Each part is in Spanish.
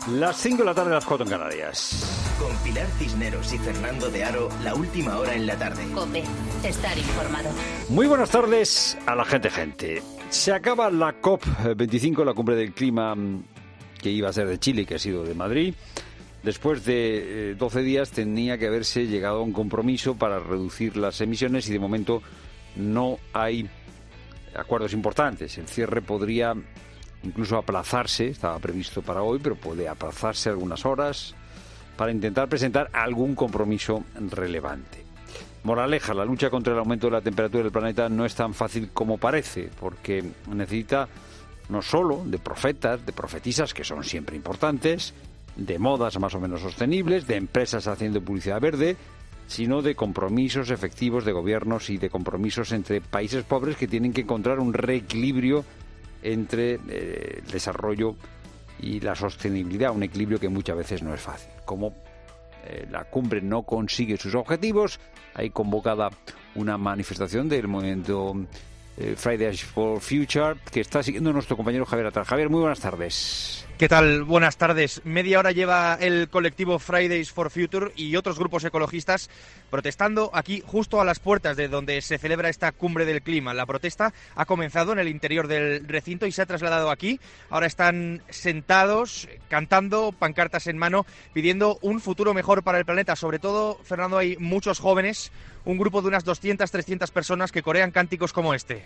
Las 5 de la tarde, las 4 en Canarias. Con Pilar Cisneros y Fernando de Aro, la última hora en la tarde. COPE, estar informado. Muy buenas tardes a la gente. Se acaba la COP25, la cumbre del clima que iba a ser de Chile y que ha sido de Madrid. Después de 12 días tenía que haberse llegado a un compromiso para reducir las emisiones y de momento no hay acuerdos importantes. El cierre podría incluso aplazarse, estaba previsto para hoy, pero puede aplazarse algunas horas para intentar presentar algún compromiso relevante. Moraleja, la lucha contra el aumento de la temperatura del planeta no es tan fácil como parece, porque necesita no solo de profetas, de profetisas, que son siempre importantes, de modas más o menos sostenibles, de empresas haciendo publicidad verde, sino de compromisos efectivos de gobiernos y de compromisos entre países pobres que tienen que encontrar un reequilibrio entre el desarrollo y la sostenibilidad, un equilibrio que muchas veces no es fácil. Como la cumbre no consigue sus objetivos, hay convocada una manifestación del movimiento Fridays for Future que está siguiendo nuestro compañero Javier Attal. Javier, muy buenas tardes. ¿Qué tal? Buenas tardes. Media hora lleva el colectivo Fridays for Future y otros grupos ecologistas protestando aquí justo a las puertas de donde se celebra esta cumbre del clima. La protesta ha comenzado en el interior del recinto y se ha trasladado aquí. Ahora están sentados, cantando, pancartas en mano, pidiendo un futuro mejor para el planeta. Sobre todo, Fernando, hay muchos jóvenes, un grupo de unas 200, 300 personas que corean cánticos como este.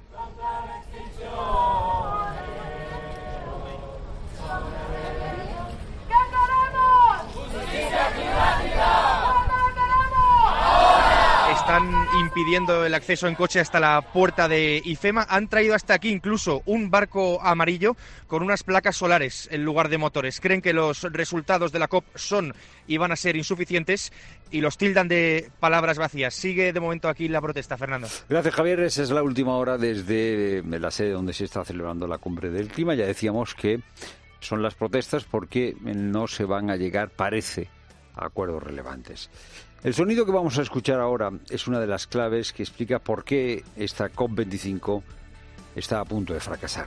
Están impidiendo el acceso en coche hasta la puerta de IFEMA. Han traído hasta aquí incluso un barco amarillo con unas placas solares en lugar de motores. Creen que los resultados de la COP son y van a ser insuficientes y los tildan de palabras vacías. Sigue de momento aquí la protesta, Fernando. Gracias, Javier. Esa es la última hora desde la sede donde se está celebrando la cumbre del clima. Ya decíamos que son las protestas porque no se van a llegar, parece, a acuerdos relevantes. El sonido que vamos a escuchar ahora es una de las claves que explica por qué esta COP25 está a punto de fracasar.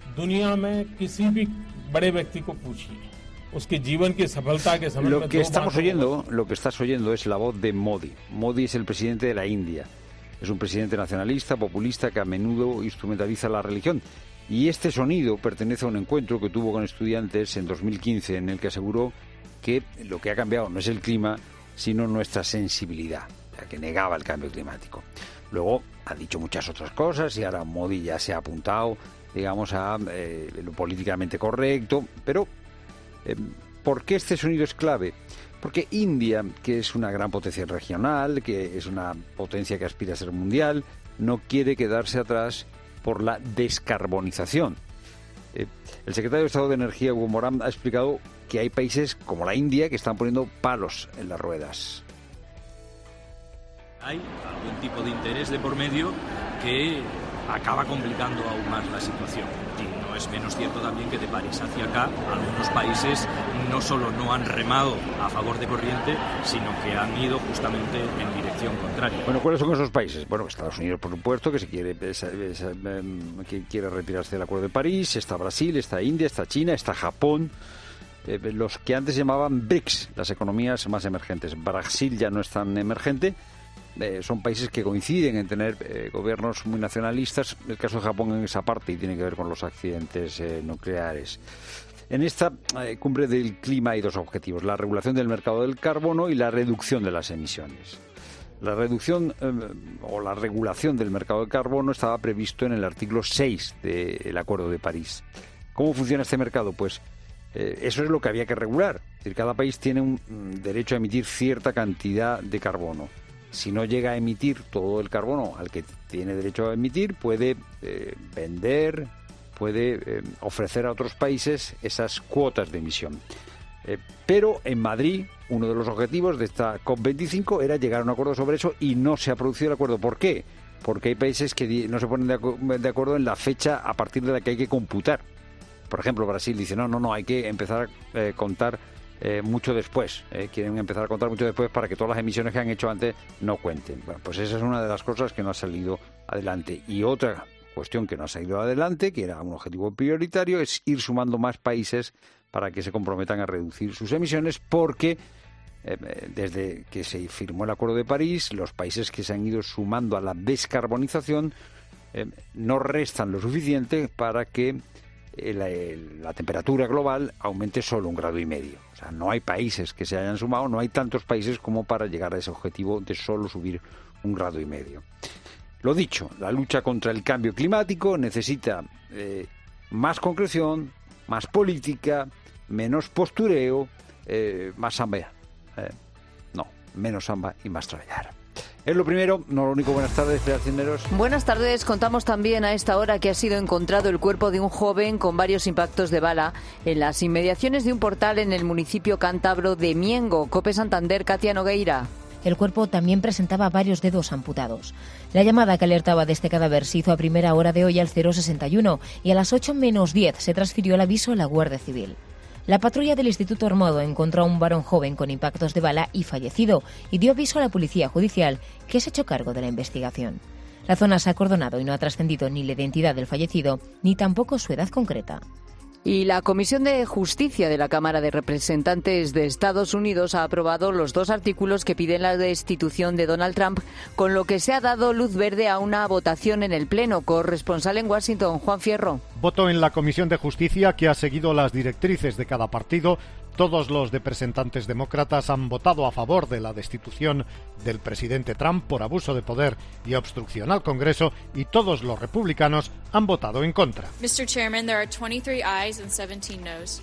Lo que estás oyendo es la voz de Modi. Modi es el presidente de la India. Es un presidente nacionalista, populista, que a menudo instrumentaliza la religión. Y este sonido pertenece a un encuentro que tuvo con estudiantes en 2015, en el que aseguró que lo que ha cambiado no es el clima, sino nuestra sensibilidad, ya que negaba el cambio climático. Luego ha dicho muchas otras cosas y ahora Modi ya se ha apuntado, digamos, a lo políticamente correcto. Pero, ¿por qué este sonido es clave? Porque India, que es una gran potencia regional, que es una potencia que aspira a ser mundial, no quiere quedarse atrás por la descarbonización. El secretario de Estado de Energía, Hugo Morán, ha explicado que hay países como la India que están poniendo palos en las ruedas. Hay algún tipo de interés de por medio que acaba complicando aún más la situación. Y no es menos cierto también que de París hacia acá algunos países no solo no han remado a favor de corriente, sino que han ido justamente en dirección contraria. Bueno, ¿cuáles son esos países? Bueno, Estados Unidos, por supuesto, que que quiere retirarse del Acuerdo de París. Está Brasil, está India, está China, está Japón. Los que antes llamaban BRICS, las economías más emergentes. Brasil ya no es tan emergente. Son países que coinciden en tener gobiernos muy nacionalistas. El caso de Japón en esa parte y tiene que ver con los accidentes nucleares. En esta cumbre del clima hay dos objetivos: la regulación del mercado del carbono y la reducción de las emisiones. La reducción o la regulación del mercado del carbono estaba previsto en el artículo 6 del Acuerdo de París. ¿Cómo funciona este mercado? Pues eso es lo que había que regular. Es decir, cada país tiene un derecho a emitir cierta cantidad de carbono. Si no llega a emitir todo el carbono al que tiene derecho a emitir, puede vender, puede ofrecer a otros países esas cuotas de emisión. Pero en Madrid, uno de los objetivos de esta COP25 era llegar a un acuerdo sobre eso y no se ha producido el acuerdo. ¿Por qué? Porque hay países que no se ponen de acuerdo en la fecha a partir de la que hay que computar. Por ejemplo, Brasil dice, no, hay que empezar a contar mucho después. Quieren empezar a contar mucho después para que todas las emisiones que han hecho antes no cuenten. Bueno, pues esa es una de las cosas que no ha salido adelante. Y otra cuestión que no ha salido adelante, que era un objetivo prioritario, es ir sumando más países para que se comprometan a reducir sus emisiones, porque desde que se firmó el Acuerdo de París, los países que se han ido sumando a la descarbonización no restan lo suficiente para que la temperatura global aumente solo 1,5 grados. O sea, no hay países que se hayan sumado, no hay tantos países como para llegar a ese objetivo de solo subir 1,5 grados. Lo dicho, la lucha contra el cambio climático necesita más concreción, más política, menos postureo, más samba. Menos samba y más traballar. Es lo primero, no lo único. Buenas tardes, Pilar Cisneros. Buenas tardes. Contamos también a esta hora que ha sido encontrado el cuerpo de un joven con varios impactos de bala en las inmediaciones de un portal en el municipio cántabro de Miengo. COPE Santander, Katia Nogueira. El cuerpo también presentaba varios dedos amputados. La llamada que alertaba de este cadáver se hizo a primera hora de hoy al 061 y a las 8 menos 10 se transfirió el aviso a la Guardia Civil. La patrulla del Instituto Armado encontró a un varón joven con impactos de bala y fallecido y dio aviso a la Policía Judicial, que se ha hecho cargo de la investigación. La zona se ha acordonado y no ha trascendido ni la identidad del fallecido ni tampoco su edad concreta. Y la Comisión de Justicia de la Cámara de Representantes de Estados Unidos ha aprobado los 2 artículos que piden la destitución de Donald Trump, con lo que se ha dado luz verde a una votación en el Pleno. Corresponsal en Washington, Juan Fierro. Voto en la Comisión de Justicia que ha seguido las directrices de cada partido. Todos los representantes demócratas han votado a favor de la destitución del presidente Trump por abuso de poder y obstrucción al Congreso, y todos los republicanos han votado en contra. Mr. Chairman, there are 23 ayes and 17 noes.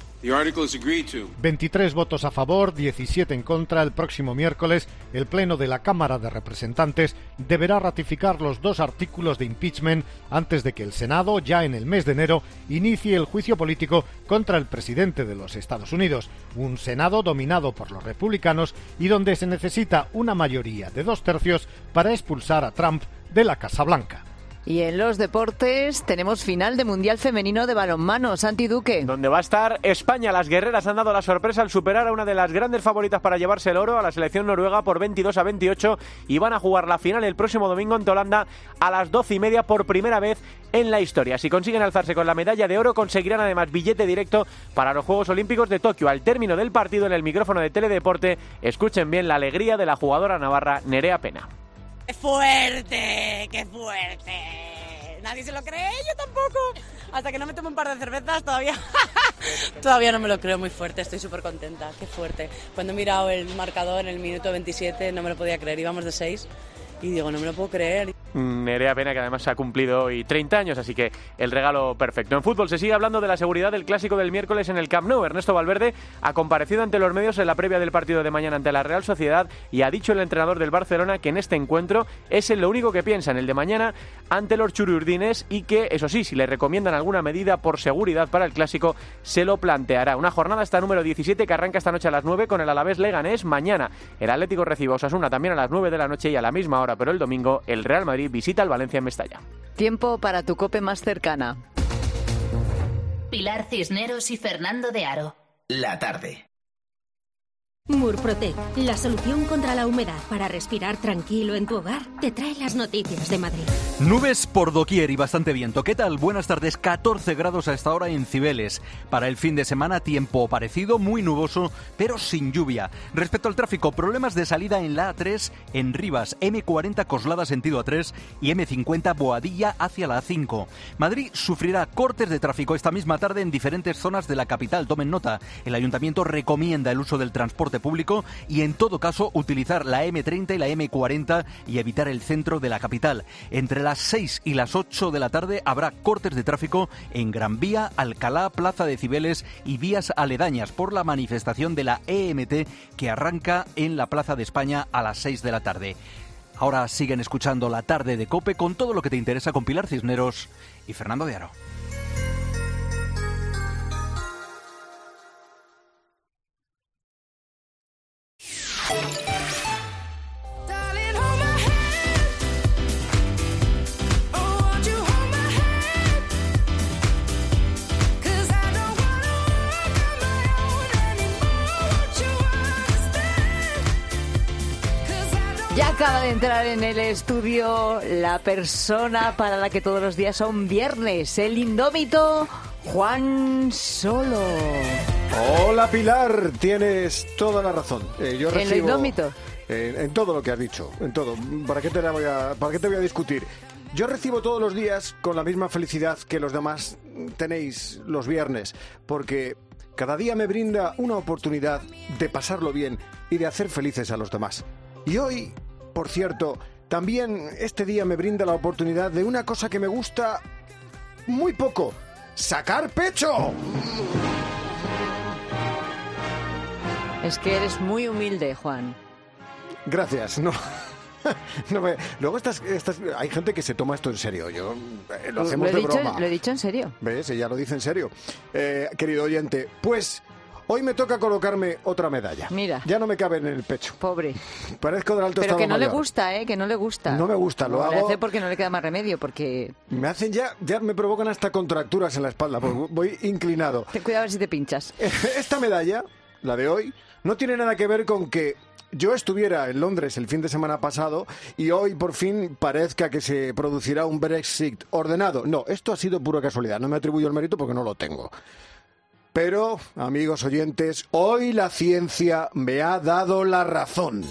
23 votos a favor, 17 en contra. El próximo miércoles, el Pleno de la Cámara de Representantes deberá ratificar los 2 artículos de impeachment antes de que el Senado, ya en el mes de enero, inicie el juicio político contra el presidente de los Estados Unidos. Un Senado dominado por los republicanos y donde se necesita una mayoría de 2/3 para expulsar a Trump de la Casa Blanca. Y en los deportes tenemos final de Mundial Femenino de balonmano. Santi Duque. Donde va a estar España. Las guerreras han dado la sorpresa al superar a una de las grandes favoritas para llevarse el oro, a la selección noruega, por 22-28, y van a jugar la final el próximo domingo ante Holanda a las 12:30 por primera vez en la historia. Si consiguen alzarse con la medalla de oro, conseguirán además billete directo para los Juegos Olímpicos de Tokio. Al término del partido, en el micrófono de Teledeporte, escuchen bien la alegría de la jugadora navarra Nerea Pena. ¡Qué fuerte! ¡Qué fuerte! Nadie se lo cree, yo tampoco. Hasta que no me tomo un par de cervezas todavía no me lo creo. Muy fuerte, estoy súper contenta. ¡Qué fuerte! Cuando he mirado el marcador en el minuto 27 no me lo podía creer, íbamos de 6 y digo, no me lo puedo creer. Nerea Pena, que además ha cumplido hoy 30 años, así que el regalo perfecto. En fútbol se sigue hablando de la seguridad del clásico del miércoles en el Camp Nou. Ernesto Valverde ha comparecido ante los medios en la previa del partido de mañana ante la Real Sociedad y ha dicho el entrenador del Barcelona que en este encuentro es en lo único que piensa, en el de mañana ante los churiurdines, y que, eso sí, si le recomiendan alguna medida por seguridad para el clásico, se lo planteará. Una jornada esta número 17 que arranca esta noche a las 9 con el Alavés Leganés. Mañana el Atlético recibe a Osasuna también a las 9 de la noche y a la misma hora, pero el domingo el Real Madrid visita al Valencia en Mestalla. Tiempo para tu COPE más cercana. Pilar Cisneros y Fernando de Aro. La tarde. Murprotec, la solución contra la humedad para respirar tranquilo en tu hogar, te trae las noticias de Madrid. Nubes por doquier y bastante viento. ¿Qué tal? Buenas tardes. 14 grados a esta hora en Cibeles. Para el fin de semana, tiempo parecido, muy nuboso, pero sin lluvia. Respecto al tráfico, problemas de salida en la A3 en Rivas, M40 Coslada sentido A3 y M50 Boadilla hacia la A5. Madrid sufrirá cortes de tráfico esta misma tarde en diferentes zonas de la capital. Tomen nota, el Ayuntamiento recomienda el uso del transporte público y en todo caso utilizar la M30 y la M40 y evitar el centro de la capital. Entre las 6 y las 8 de la tarde habrá cortes de tráfico en Gran Vía, Alcalá, Plaza de Cibeles y vías aledañas por la manifestación de la EMT que arranca en la Plaza de España a las 6 de la tarde. Ahora siguen escuchando La Tarde de COPE con todo lo que te interesa con Pilar Cisneros y Fernando de Aro. Ya acaba de entrar en el estudio la persona para la que todos los días son viernes, el indómito Juan Solo. Hola Pilar, tienes toda la razón. Yo recibo... ¿En lo indómito? En todo lo que has dicho, en todo. ¿Para qué te voy a discutir? Yo recibo todos los días con la misma felicidad que los demás tenéis los viernes, porque cada día me brinda una oportunidad de pasarlo bien y de hacer felices a los demás. Y hoy, por cierto, también este día me brinda la oportunidad de una cosa que me gusta muy poco: ¡sacar pecho! Es que eres muy humilde, Juan. Gracias, no. Luego hay gente que se toma esto en serio. Yo lo hacemos de broma. Lo he dicho en serio. ¿Ves? Ella lo dice en serio. Querido oyente, pues hoy me toca colocarme otra medalla. Mira. Ya no me cabe en el pecho. Pobre. Parezco del alto Pero estado que no mayor. le gusta, que no le gusta. No me gusta, lo hago. Lo hace porque no le queda más remedio, porque... Me hacen ya me provocan hasta contracturas en la espalda, porque voy inclinado. Ten cuidado a ver si te pinchas. Esta medalla, la de hoy, no tiene nada que ver con que yo estuviera en Londres el fin de semana pasado y hoy por fin parezca que se producirá un Brexit ordenado. No, esto ha sido pura casualidad. No me atribuyo el mérito porque no lo tengo. Pero, amigos oyentes, hoy la ciencia me ha dado la razón.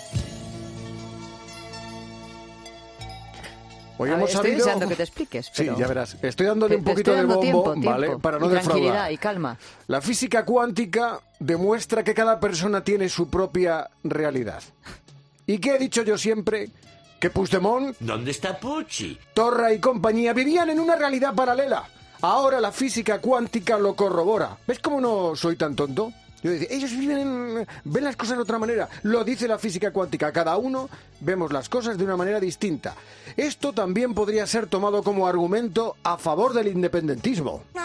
Hoy hemos estoy sabido... deseando que te expliques. Pero... Sí, ya verás. Estoy dándole un poquito de bombo, tiempo, ¿vale? Para no tranquilidad defraudar. Y calma. La física cuántica demuestra que cada persona tiene su propia realidad. ¿Y qué he dicho yo siempre? Que Puigdemont... ¿Dónde está Pucci? Torra y compañía vivían en una realidad paralela. Ahora la física cuántica lo corrobora. ¿Ves cómo no soy tan tonto? Yo decía, ellos ven las cosas de otra manera. Lo dice la física cuántica. Cada uno vemos las cosas de una manera distinta. Esto también podría ser tomado como argumento a favor del independentismo. No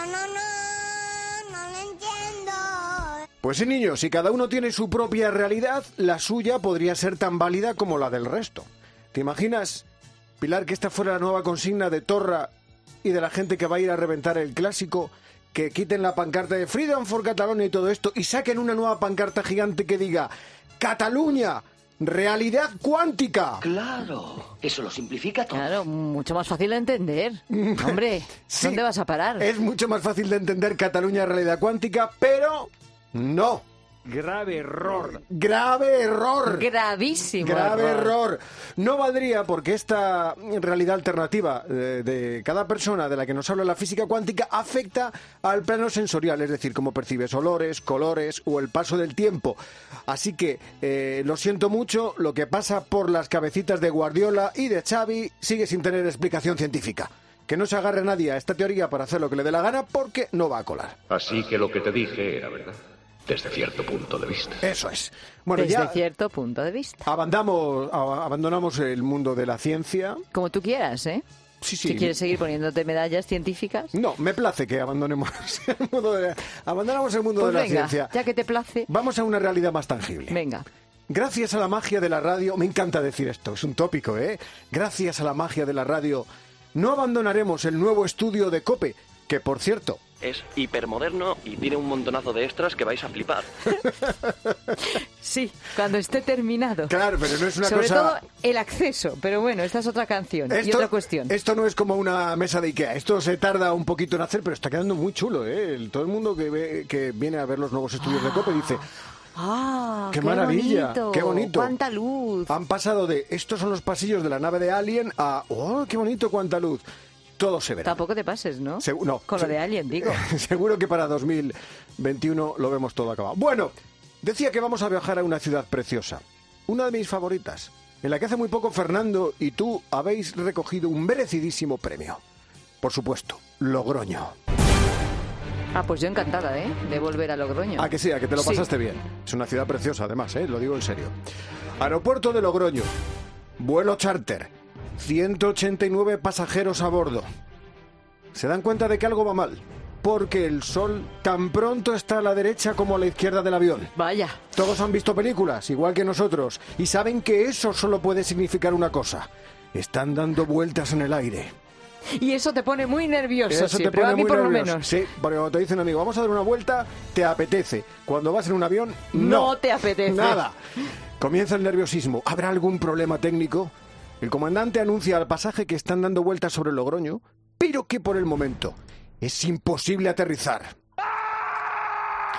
lo entiendo. Pues sí, niños, si cada uno tiene su propia realidad, la suya podría ser tan válida como la del resto. ¿Te imaginas, Pilar, que esta fuera la nueva consigna de Torra y de la gente que va a ir a reventar el clásico? Que quiten la pancarta de Freedom for Catalonia y todo esto y saquen una nueva pancarta gigante que diga Cataluña, realidad cuántica. Claro, eso lo simplifica todo. Claro, mucho más fácil de entender. Hombre, Sí, ¿dónde vas a parar? Es mucho más fácil de entender Cataluña, realidad cuántica, pero no. Grave error. Grave error. Gravísimo. Grave error. No valdría porque esta realidad alternativa de cada persona de la que nos habla la física cuántica afecta al plano sensorial, es decir, cómo percibes olores, colores o el paso del tiempo. Así que, lo siento mucho, lo que pasa por las cabecitas de Guardiola y de Xavi sigue sin tener explicación científica. Que no se agarre nadie a esta teoría para hacer lo que le dé la gana porque no va a colar. Así que lo que te dije era verdad. Desde cierto punto de vista. Eso es. Bueno, Desde ya cierto punto de vista. abandonamos el mundo de la ciencia. Como tú quieras, ¿eh? Sí, sí. Si quieres seguir poniéndote medallas científicas. No, me place que abandonemos abandonamos el mundo Pues de la venga, ciencia. ya que te place. Vamos a una realidad más tangible. Venga. Gracias a la magia de la radio, me encanta decir esto, es un tópico, ¿eh? Gracias a la magia de la radio, no abandonaremos el nuevo estudio de COPE, que por cierto... Es hipermoderno y tiene un montonazo de extras que vais a flipar. Sí, cuando esté terminado. Claro, pero no es una Sobre cosa... todo el acceso, pero bueno, esta es otra canción y otra cuestión. Esto no es como una mesa de Ikea, esto se tarda un poquito en hacer, pero está quedando muy chulo, ¿eh? Todo el mundo que viene a ver los nuevos estudios de COPE dice... ¡Ah! ¡Qué maravilla! Bonito, ¡Qué bonito! ¡Cuánta luz! Han pasado de estos son los pasillos de la nave de Alien a ¡oh, qué bonito, cuánta luz! Todo se verá. Tampoco te pases, ¿no? No. Con lo de Alien, digo. Seguro que para 2021 lo vemos todo acabado. Bueno, decía que vamos a viajar a una ciudad preciosa. Una de mis favoritas, en la que hace muy poco Fernando y tú habéis recogido un merecidísimo premio. Por supuesto, Logroño. Ah, pues yo encantada, de volver a Logroño. Ah, que sí, a que te lo pasaste bien. Es una ciudad preciosa, además, lo digo en serio. Aeropuerto de Logroño. Vuelo charter. 189 pasajeros a bordo. ¿Se dan cuenta de que algo va mal? Porque el sol tan pronto está a la derecha como a la izquierda del avión. Vaya. Todos han visto películas, igual que nosotros, y saben que eso solo puede significar una cosa. Están dando vueltas en el aire. Y eso te pone muy nervioso Eso siempre, te pone a mí muy por nervioso. lo menos. Sí, porque cuando te dicen, amigo, vamos a dar una vuelta, te apetece. Cuando vas en un avión, no te apetece. Nada. Comienza el nerviosismo. ¿Habrá algún problema técnico? El comandante anuncia al pasaje que están dando vueltas sobre Logroño, pero que por el momento es imposible aterrizar.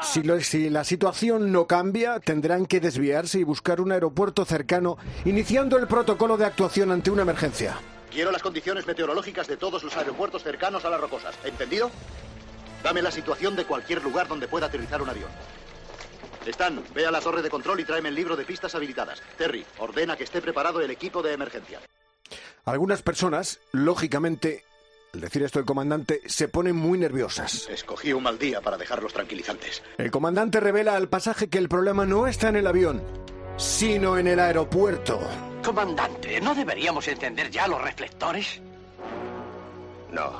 Si la situación no cambia, tendrán que desviarse y buscar un aeropuerto cercano, iniciando el protocolo de actuación ante una emergencia. Quiero las condiciones meteorológicas de todos los aeropuertos cercanos a las rocosas. ¿Entendido? Dame la situación de cualquier lugar donde pueda aterrizar un avión. Stan, ve a la torre de control y tráeme el libro de pistas habilitadas. Terry, ordena que esté preparado el equipo de emergencia. Algunas personas, lógicamente, al decir esto el comandante, se ponen muy nerviosas. Escogí un mal día para dejarlos tranquilizantes. El comandante revela al pasaje que el problema no está en el avión, sino en el aeropuerto. Comandante, ¿no deberíamos encender ya los reflectores? No.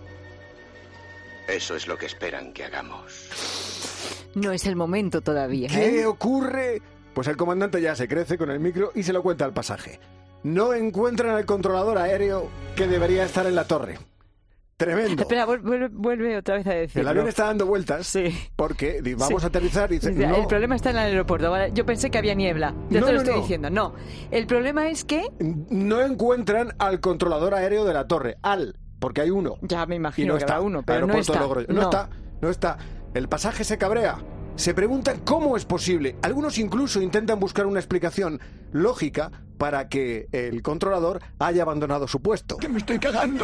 Eso es lo que esperan que hagamos. No es el momento todavía. ¿Qué ocurre? Pues el comandante ya se crece con el micro y se lo cuenta al pasaje. No encuentran el controlador aéreo que debería estar en la torre. Tremendo. Espera, vuelve otra vez a decirlo. El avión está dando vueltas porque vamos a aterrizar y dice, no. El problema está en el aeropuerto. ¿Vale? Yo pensé que había niebla. Ya te lo estoy diciendo. No. El problema es que no encuentran al controlador aéreo de la torre. Porque hay uno. Ya me imagino no que está. habrá uno, pero no está. No está. El pasaje se cabrea. Se preguntan cómo es posible. Algunos incluso intentan buscar una explicación lógica para que el controlador haya abandonado su puesto. ¡Que me estoy cagando!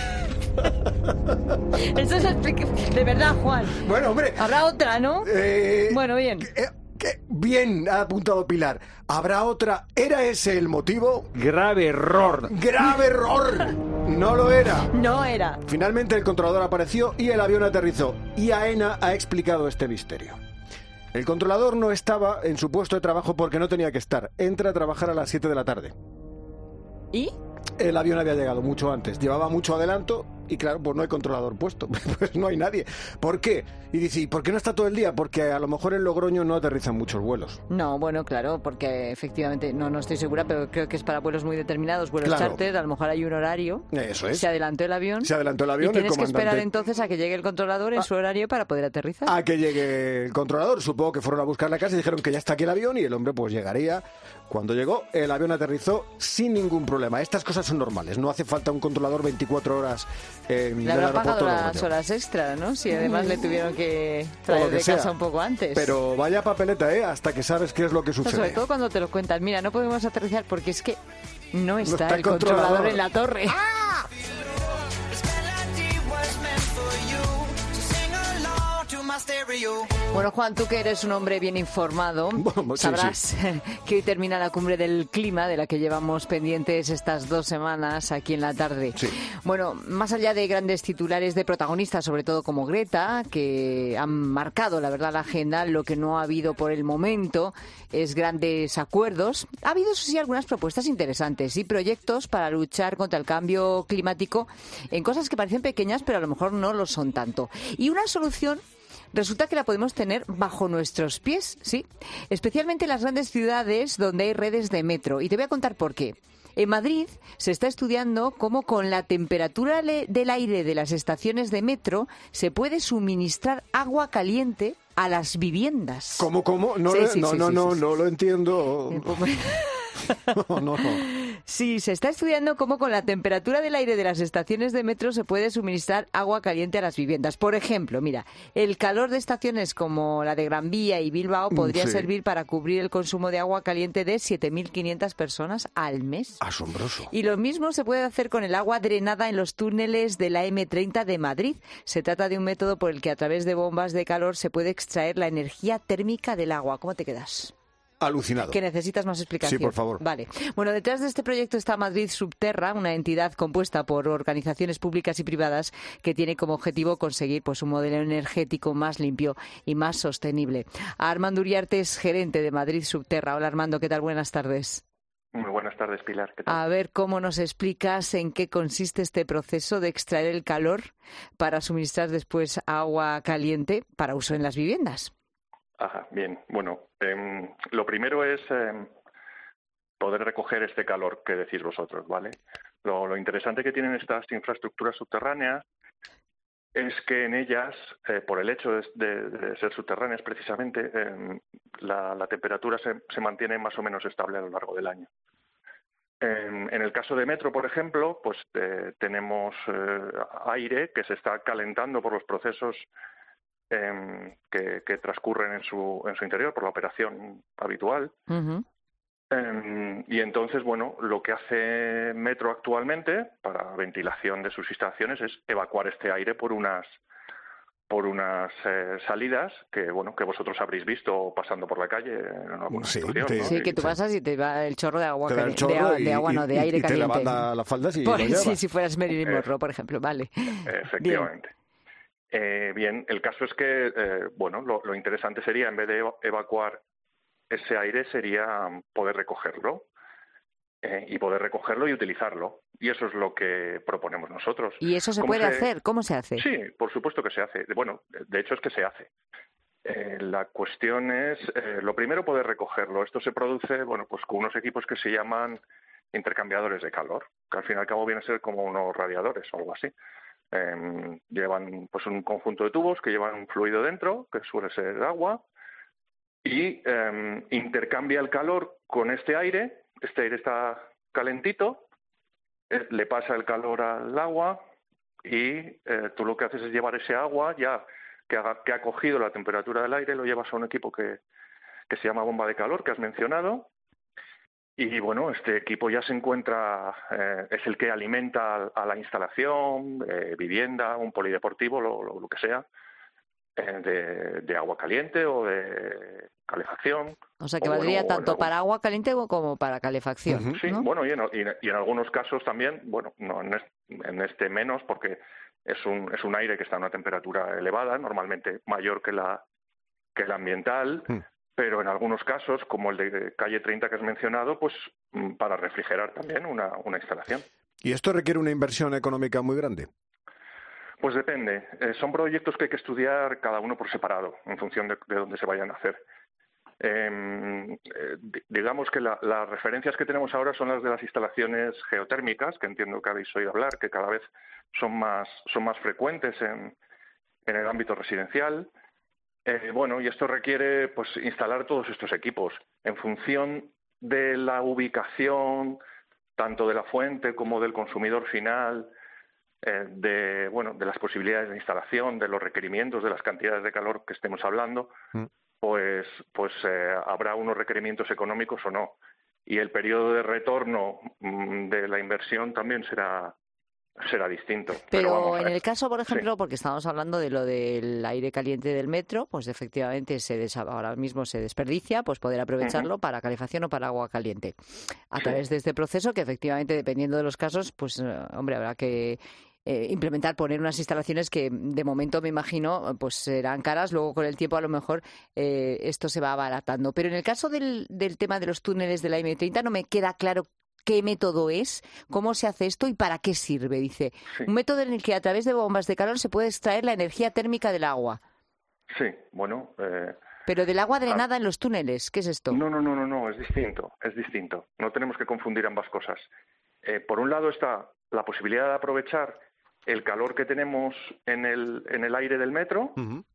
Eso es de verdad, Juan. Bueno, hombre. Habrá otra, ¿no? Bueno, bien. Bien, ha apuntado Pilar. ¿Habrá otra? ¿Era ese el motivo? Grave error. ¡Grave error! No lo era. No era. Finalmente el controlador apareció y el avión aterrizó. Y AENA ha explicado este misterio. El controlador no estaba en su puesto de trabajo porque no tenía que estar. Entra a trabajar a las 7 de la tarde. ¿Y? El avión había llegado mucho antes. Llevaba mucho adelanto y claro, pues no hay controlador puesto. Pues no hay nadie. ¿Por qué? Y dice, ¿y por qué no está todo el día? Porque a lo mejor en Logroño no aterrizan muchos vuelos. No, bueno, claro, porque efectivamente, no estoy segura, pero creo que es para vuelos muy determinados, vuelos charter, a lo mejor hay un horario. Eso es. Se adelantó el avión. Se adelantó el avión. Y tienes que esperar entonces a que llegue el controlador en su horario para poder aterrizar. A que llegue el controlador. Supongo que fueron a buscar la casa y dijeron que ya está aquí el avión y el hombre pues llegaría. Cuando llegó, el avión aterrizó sin ningún problema. Estas cosas son normales. No hace falta un controlador 24 horas en el aeropuerto. Le habrá pagado las horas extra, ¿no? Si además le tuvieron que traer de casa un poco antes. Pero vaya papeleta, hasta que sabes qué es lo que sucede. Sobre todo cuando te lo cuentan. Mira, no podemos aterrizar porque es que no está el controlador en la torre. ¡Ah! Bueno, Juan, tú que eres un hombre bien informado, sabrás que hoy termina la cumbre del clima de la que llevamos pendientes estas 2 semanas aquí en la tarde. Sí. Bueno, más allá de grandes titulares de protagonistas, sobre todo como Greta, que han marcado, la verdad, la agenda, lo que no ha habido por el momento es grandes acuerdos. Ha habido, eso sí, algunas propuestas interesantes y proyectos para luchar contra el cambio climático en cosas que parecen pequeñas, pero a lo mejor no lo son tanto. Y una solución resulta que la podemos tener bajo nuestros pies, ¿sí? Especialmente en las grandes ciudades donde hay redes de metro. Y te voy a contar por qué. En Madrid se está estudiando cómo con la temperatura del aire de las estaciones de metro se puede suministrar agua caliente a las viviendas. ¿Cómo? No lo entiendo. No. Sí, se está estudiando cómo con la temperatura del aire de las estaciones de metro se puede suministrar agua caliente a las viviendas. Por ejemplo, mira, el calor de estaciones como la de Gran Vía y Bilbao podría servir para cubrir el consumo de agua caliente de 7.500 personas al mes. Asombroso. Y lo mismo se puede hacer con el agua drenada en los túneles de la M30 de Madrid. Se trata de un método por el que a través de bombas de calor se puede extraer la energía térmica del agua. ¿Cómo te quedas? Alucinado. Que necesitas más explicación. Sí, por favor. Vale. Bueno, detrás de este proyecto está Madrid Subterra, una entidad compuesta por organizaciones públicas y privadas que tiene como objetivo conseguir pues un modelo energético más limpio y más sostenible. Armando Uriarte es gerente de Madrid Subterra. Hola, Armando, ¿qué tal? Buenas tardes. Muy buenas tardes, Pilar. ¿Qué tal? A ver, ¿cómo nos explicas en qué consiste este proceso de extraer el calor para suministrar después agua caliente para uso en las viviendas? Ajá, bien. Bueno, lo primero es poder recoger este calor que decís vosotros, ¿vale? Lo interesante que tienen estas infraestructuras subterráneas es que en ellas, por el hecho de ser subterráneas precisamente, la temperatura se mantiene más o menos estable a lo largo del año. En el caso de metro, por ejemplo, pues tenemos aire que se está calentando por los procesos que transcurren en su interior por la operación habitual. Y entonces, bueno, lo que hace Metro actualmente para ventilación de sus instalaciones es evacuar este aire por unas salidas que vosotros habréis visto pasando por la calle en alguna situación, ¿no? Sí, que tú pasas y te va el chorro de agua, de aire caliente. Y te lavan las faldas y lo llevas. Sí, si fueras Marilyn Monroe, por ejemplo, vale. Efectivamente. Bien, el caso es que, lo interesante sería, en vez de evacuar ese aire, sería poder recogerlo. Y poder recogerlo y utilizarlo. Y eso es lo que proponemos nosotros. ¿Y eso se puede hacer? ¿Cómo se hace? Sí, por supuesto que se hace. Bueno, de hecho es que se hace. La cuestión es, lo primero, poder recogerlo. Esto se produce, pues con unos equipos que se llaman intercambiadores de calor, que al fin y al cabo vienen a ser como unos radiadores o algo así. Llevan pues un conjunto de tubos que llevan un fluido dentro, que suele ser agua, y intercambia el calor con este aire. Este aire está calentito, le pasa el calor al agua y tú lo que haces es llevar ese agua ya que ha cogido la temperatura del aire, lo llevas a un equipo que se llama bomba de calor, que has mencionado. Y bueno, este equipo ya se encuentra, es el que alimenta a la instalación, vivienda, un polideportivo, lo que sea, de agua caliente o de calefacción. O sea, que valdría tanto para agua caliente como para calefacción. Sí, ¿no? Bueno, y en algunos casos también, no en este menos, porque es un aire que está a una temperatura elevada, normalmente mayor que la ambiental, pero en algunos casos, como el de calle 30 que has mencionado, pues para refrigerar también una instalación. ¿Y esto requiere una inversión económica muy grande? Pues depende. Son proyectos que hay que estudiar cada uno por separado, en función de dónde se vayan a hacer. Digamos que las referencias que tenemos ahora son las de las instalaciones geotérmicas, que entiendo que habéis oído hablar, que cada vez son más frecuentes en el ámbito residencial. Y esto requiere pues instalar todos estos equipos en función de la ubicación, tanto de la fuente como del consumidor final, de las posibilidades de instalación, de los requerimientos, de las cantidades de calor que estemos hablando. Pues habrá unos requerimientos económicos o no. Y el periodo de retorno de la inversión también será distinto. Pero en el caso, por ejemplo, porque estamos hablando de lo del aire caliente del metro, pues efectivamente ahora mismo se desperdicia, pues poder aprovecharlo para calefacción o para agua caliente. A través de este proceso, que efectivamente, dependiendo de los casos, pues habrá que poner unas instalaciones que de momento me imagino pues serán caras, luego con el tiempo a lo mejor esto se va abaratando. Pero en el caso del tema de los túneles de la M30 no me queda claro qué método es, cómo se hace esto y para qué sirve. Dice, un método en el que a través de bombas de calor se puede extraer la energía térmica del agua. Sí, bueno... Pero del agua drenada en los túneles, ¿qué es esto? No, es distinto. No tenemos que confundir ambas cosas. Por un lado está la posibilidad de aprovechar el calor que tenemos en el aire del metro,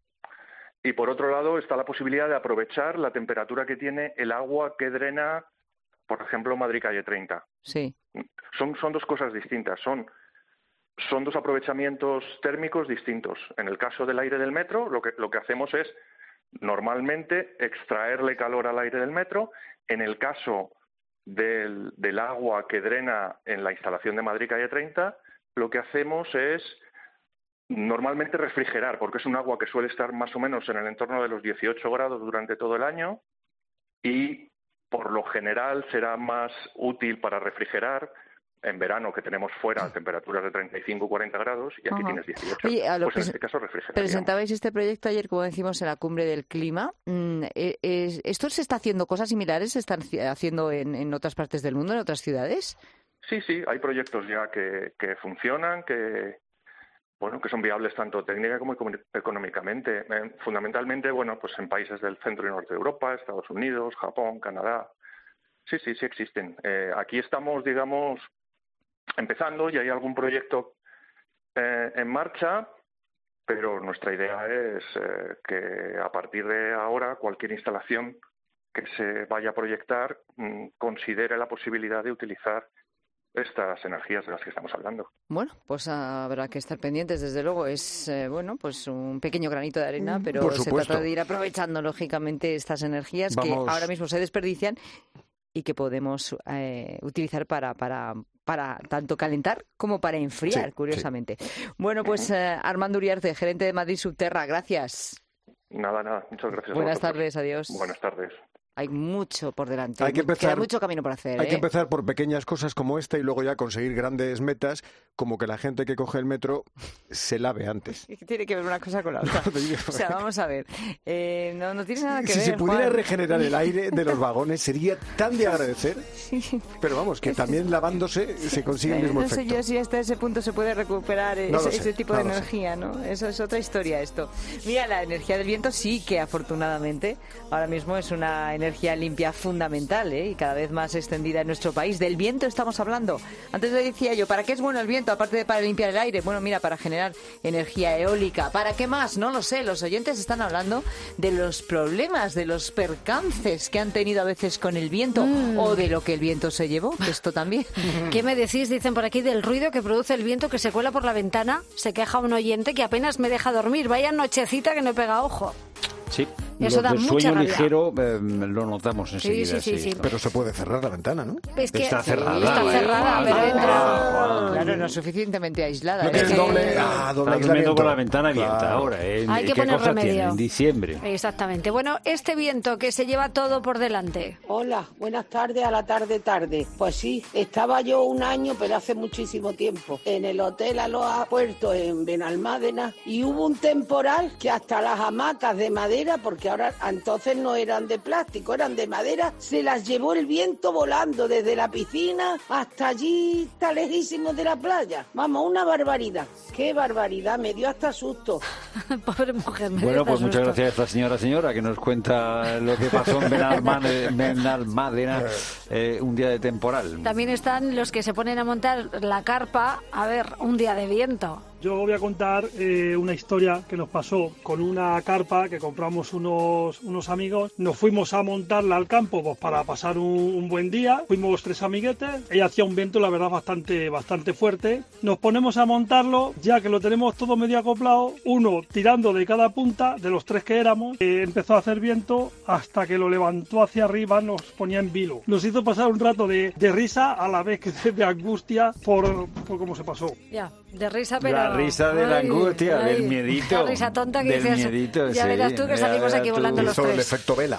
y por otro lado está la posibilidad de aprovechar la temperatura que tiene el agua que drena, por ejemplo, Madrid calle 30. Sí. Son dos cosas distintas, son dos aprovechamientos térmicos distintos. En el caso del aire del metro, lo que hacemos es normalmente extraerle calor al aire del metro. En el caso del agua que drena en la instalación de Madrid calle 30, lo que hacemos es normalmente refrigerar, porque es un agua que suele estar más o menos en el entorno de los 18 grados durante todo el año y por lo general será más útil para refrigerar en verano, que tenemos fuera temperaturas de 35 40 grados y aquí tienes 18. Oye, pues en este caso refrigerar. Presentabais este proyecto ayer, como decimos, en la Cumbre del Clima. ¿Esto se está haciendo, cosas similares se están haciendo en otras partes del mundo, en otras ciudades? Sí, hay proyectos ya que funcionan, que son viables tanto técnica como económicamente. Fundamentalmente, pues en países del centro y norte de Europa, Estados Unidos, Japón, Canadá. Sí existen. Aquí estamos, digamos, empezando y hay algún proyecto en marcha, pero nuestra idea es que a partir de ahora cualquier instalación que se vaya a proyectar considere la posibilidad de utilizar estas energías de las que estamos hablando. Bueno, pues habrá que estar pendientes, desde luego. Es, pues un pequeño granito de arena, pero se trata de ir aprovechando, lógicamente, estas energías que ahora mismo se desperdician y que podemos utilizar para tanto calentar como para enfriar, curiosamente. Sí. Bueno, pues Armando Uriarte, gerente de Madrid Subterra, gracias. Nada, muchas gracias. Buenas tardes, adiós. Buenas tardes. Hay mucho por delante, queda mucho camino por hacer. Hay que empezar por pequeñas cosas como esta y luego ya conseguir grandes metas, como que la gente que coge el metro se lave antes. Tiene que ver una cosa con la otra. O sea, vamos a ver. No tiene nada que ver. Si se pudiera Juan. regenerar el aire de los vagones, sería tan de agradecer. Pero vamos, que también lavándose se consigue el mismo efecto. No sé yo si hasta ese punto se puede recuperar ese tipo de energía, ¿no? Eso es otra historia, esto. Mira, la energía del viento sí que afortunadamente ahora mismo es una energía limpia fundamental, y cada vez más extendida en nuestro país. Del viento estamos hablando. Antes le decía yo, ¿para qué es bueno el viento? Aparte de para limpiar el aire. Bueno, mira, para generar energía eólica. ¿Para qué más? No lo sé. Los oyentes están hablando de los problemas, de los percances que han tenido a veces con el viento o de lo que el viento se llevó. Esto también. ¿Qué me decís? Dicen por aquí del ruido que produce el viento que se cuela por la ventana. Se queja un oyente que apenas me deja dormir. Vaya nochecita que no pega ojo. Sí, eso da mucha sueño rabia. ligero lo notamos enseguida. Sí. Pero se puede cerrar la ventana, ¿no? Es que está cerrada. Está cerrada, pero entra. Claro, no es suficientemente aislada. No tienes doble aislamiento. Con la ventana abierta ahora. Hay que poner remedio. Tiene? En diciembre. Exactamente. Bueno, este viento que se lleva todo por delante. Hola, buenas tardes a la tarde. Pues sí, estaba yo un año, pero hace muchísimo tiempo, en el Hotel Aloha Puerto en Benalmádena, y hubo un temporal que hasta las hamacas de madera, porque ahora entonces no eran de plástico, eran de madera, se las llevó el viento volando desde la piscina hasta allí, está lejísimo de la playa. Vamos, una barbaridad. Qué barbaridad, me dio hasta susto. Pobre mujer, Bueno, pues muchas gracias a esta señora que nos cuenta lo que pasó en Benalmádena un día de temporal. También están los que se ponen a montar la carpa, a ver, un día de viento. Yo voy a contar una historia que nos pasó con una carpa que compramos unos amigos. Nos fuimos a montarla al campo pues, para pasar un buen día. Fuimos 3 amiguetes. Ella hacía un viento, la verdad, bastante fuerte. Nos ponemos a montarlo, ya que lo tenemos todo medio acoplado. Uno tirando de cada punta, de los 3 que éramos. Empezó a hacer viento hasta que lo levantó hacia arriba, nos ponía en vilo. Nos hizo pasar un rato de risa a la vez que de angustia por cómo se pasó. Ya, de risa, pero... La risa de la angustia, del miedito. La risa tonta que dices, miedito, ya verás tú que salimos aquí volando los 3. El efecto vela.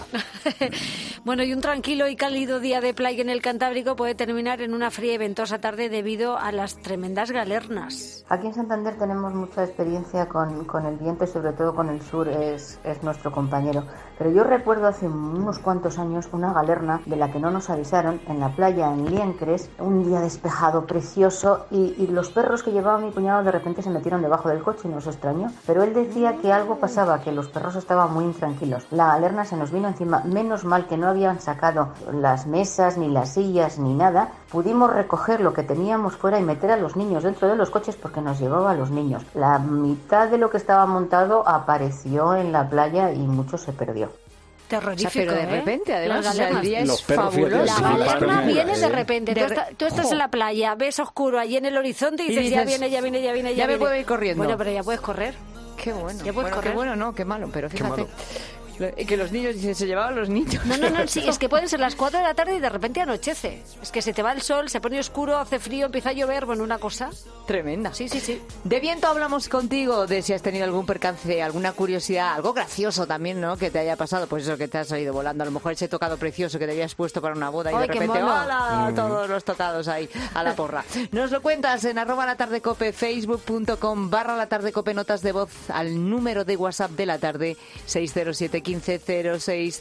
Bueno, y un tranquilo y cálido día de playa en el Cantábrico puede terminar en una fría y ventosa tarde debido a las tremendas galernas. Aquí en Santander tenemos mucha experiencia con el viento y sobre todo con el sur, es nuestro compañero. Pero yo recuerdo hace unos cuantos años una galerna de la que no nos avisaron en la playa en Liencres, un día despejado, precioso, y los perros que llevaba mi cuñado de repente se metieron debajo del coche y nos extrañó. Pero él decía que algo pasaba, que los perros estaban muy intranquilos. La galerna se nos vino encima, menos mal que no habían sacado las mesas, ni las sillas, ni nada. Pudimos recoger lo que teníamos fuera y meter a los niños dentro de los coches porque nos llevaba a los niños. La mitad de lo que estaba montado apareció en la playa y mucho se perdió. Terrorífico, o sea, pero de repente, además, el día es fabuloso. La galerna viene de repente. Tú estás en la playa, ves oscuro allí en el horizonte y dices, ya viene. Ya me puedo ir corriendo. Bueno, pero ya puedes correr. Qué bueno. Ya puedes correr. Qué bueno, no, qué malo, pero fíjate. Que los niños, se llevaban los niños. No, sí, es que pueden ser las 4 de la tarde y de repente anochece. Es que se te va el sol, se pone oscuro, hace frío, empieza a llover, bueno, una cosa tremenda. Sí. De viento hablamos contigo, de si has tenido algún percance, alguna curiosidad, algo gracioso también, ¿no? Que te haya pasado, pues eso, que te has salido volando, a lo mejor ese tocado precioso que te habías puesto para una boda y de repente, ¡hola! Todos los tocados ahí, a la porra. Nos lo cuentas en @latardecope, facebook.com/latardecope, notas de voz al número de WhatsApp de la tarde, 607 15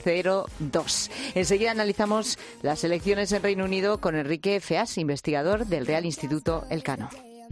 0602. Enseguida analizamos las elecciones en Reino Unido con Enrique Feas, investigador del Real Instituto Elcano.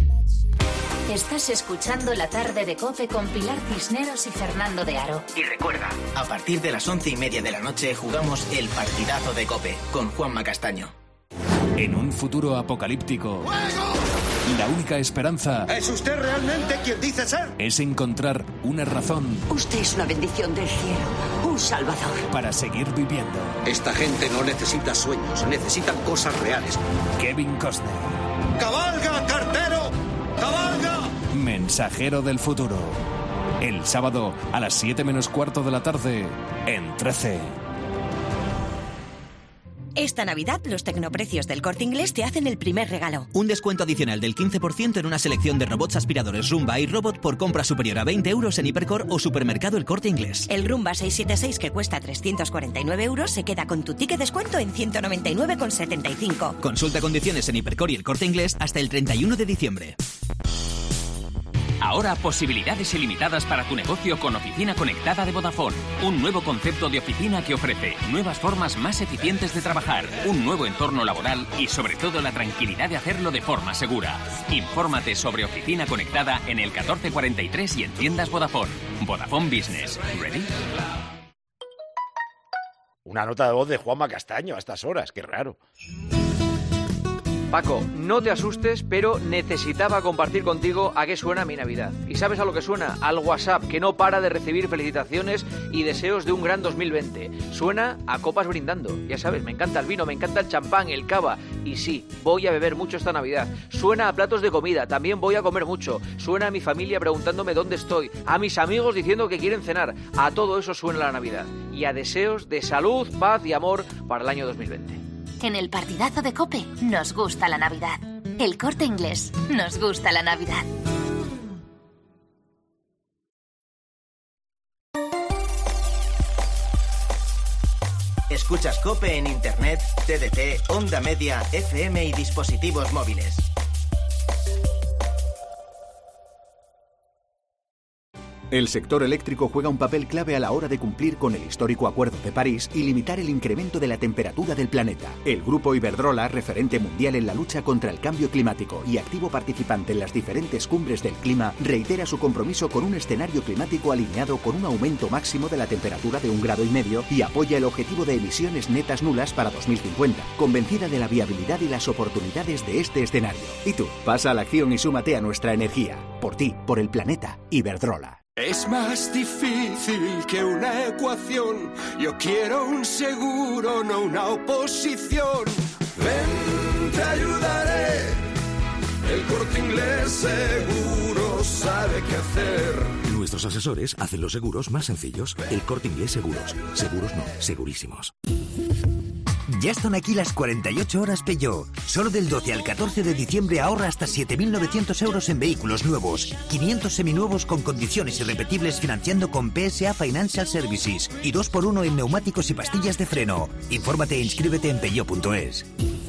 Estás escuchando La Tarde de COPE con Pilar Cisneros y Fernando de Aro. Y recuerda, a partir de las 11:30 de la noche jugamos el partidazo de COPE con Juanma Castaño. En un futuro apocalíptico, la única esperanza... ¿Es usted realmente quien dice ser? Es encontrar una razón... Usted es una bendición del cielo, un salvador. ...para seguir viviendo. Esta gente no necesita sueños, necesitan cosas reales. Kevin Costner. ¡Cabalga, cartero! ¡Cabalga! Mensajero del futuro. El sábado a las 7 menos cuarto de la tarde en 13. Esta Navidad, los tecnoprecios del Corte Inglés te hacen el primer regalo. Un descuento adicional del 15% en una selección de robots aspiradores Rumba y Robot por compra superior a 20 euros en Hipercor o Supermercado El Corte Inglés. El Rumba 676, que cuesta 349 euros, se queda con tu ticket descuento en 199,75. Consulta condiciones en Hipercor y El Corte Inglés hasta el 31 de diciembre. Ahora posibilidades ilimitadas para tu negocio con Oficina Conectada de Vodafone. Un nuevo concepto de oficina que ofrece nuevas formas más eficientes de trabajar, un nuevo entorno laboral y sobre todo la tranquilidad de hacerlo de forma segura. Infórmate sobre Oficina Conectada en el 1443 y en tiendas Vodafone. Vodafone Business. ¿Ready? Una nota de voz de Juanma Castaño a estas horas, qué raro. Paco, no te asustes, pero necesitaba compartir contigo a qué suena mi Navidad. ¿Y sabes a lo que suena? Al WhatsApp, que no para de recibir felicitaciones y deseos de un gran 2020. Suena a copas brindando. Ya sabes, me encanta el vino, me encanta el champán, el cava. Y sí, voy a beber mucho esta Navidad. Suena a platos de comida, también voy a comer mucho. Suena a mi familia preguntándome dónde estoy. A mis amigos diciendo que quieren cenar. A todo eso suena la Navidad. Y a deseos de salud, paz y amor para el año 2020. En el partidazo de COPE nos gusta la Navidad. El Corte Inglés nos gusta la Navidad. Escuchas COPE en Internet, TDT, Onda Media, FM y dispositivos móviles. El sector eléctrico juega un papel clave a la hora de cumplir con el histórico Acuerdo de París y limitar el incremento de la temperatura del planeta. El grupo Iberdrola, referente mundial en la lucha contra el cambio climático y activo participante en las diferentes cumbres del clima, reitera su compromiso con un escenario climático alineado con un aumento máximo de la temperatura de 1,5 grados y apoya el objetivo de emisiones netas nulas para 2050, convencida de la viabilidad y las oportunidades de este escenario. Y tú, pasa a la acción y súmate a nuestra energía. Por ti, por el planeta, Iberdrola. Es más difícil que una ecuación. Yo quiero un seguro, no una oposición. Ven, te ayudaré. El Corte Inglés seguro sabe qué hacer. Nuestros asesores hacen los seguros más sencillos. El Corte Inglés Seguros. Seguros no, segurísimos. Ya están aquí las 48 horas Peugeot. Solo del 12 al 14 de diciembre ahorra hasta 7.900 euros en vehículos nuevos. 500 seminuevos con condiciones irrepetibles financiando con PSA Financial Services. Y 2x1 en neumáticos y pastillas de freno. Infórmate e inscríbete en peugeot.es.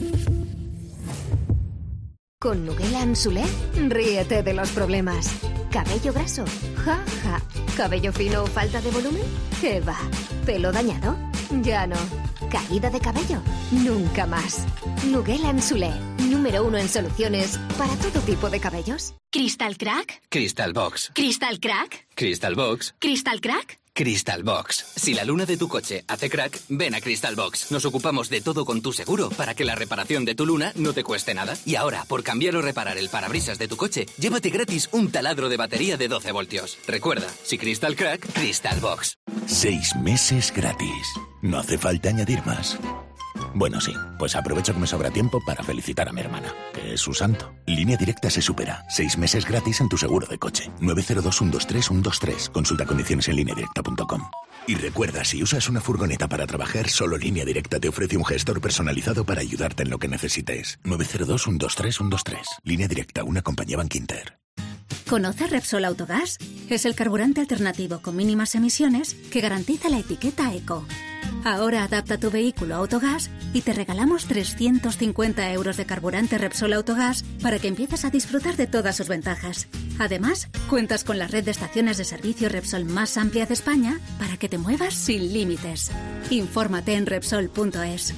Con Nugela Ansulé, ríete de los problemas. ¿Cabello graso? Ja, ja. ¿Cabello fino o falta de volumen? ¿Qué va? ¿Pelo dañado? Ya no. ¿Caída de cabello? Nunca más. Nugela Ansulé, número 1 en soluciones para todo tipo de cabellos. ¿Crystal Crack? Crystal Box. ¿Crystal Crack? Crystal Box. ¿Crystal Crack? Crystal Box. Si la luna de tu coche hace crack, ven a Crystal Box. Nos ocupamos de todo con tu seguro para que la reparación de tu luna no te cueste nada. Y ahora, por cambiar o reparar el parabrisas de tu coche, llévate gratis un taladro de batería de 12 voltios. Recuerda, si Crystal Crack, Crystal Box. 6 meses gratis. No hace falta añadir más. Bueno, sí, pues aprovecho que me sobra tiempo para felicitar a mi hermana, que es su santo. Línea Directa se supera. 6 meses gratis en tu seguro de coche. 902-123-123. Consulta condiciones en lineadirecta.com. Y recuerda, si usas una furgoneta para trabajar, solo Línea Directa te ofrece un gestor personalizado para ayudarte en lo que necesites. 902-123-123. Línea Directa, una compañía Bankinter. ¿Conoces Repsol Autogás? Es el carburante alternativo con mínimas emisiones que garantiza la etiqueta Eco. Ahora adapta tu vehículo a Autogás y te regalamos 350 euros de carburante Repsol Autogás para que empieces a disfrutar de todas sus ventajas. Además, cuentas con la red de estaciones de servicio Repsol más amplia de España para que te muevas sin límites. Infórmate en Repsol.es.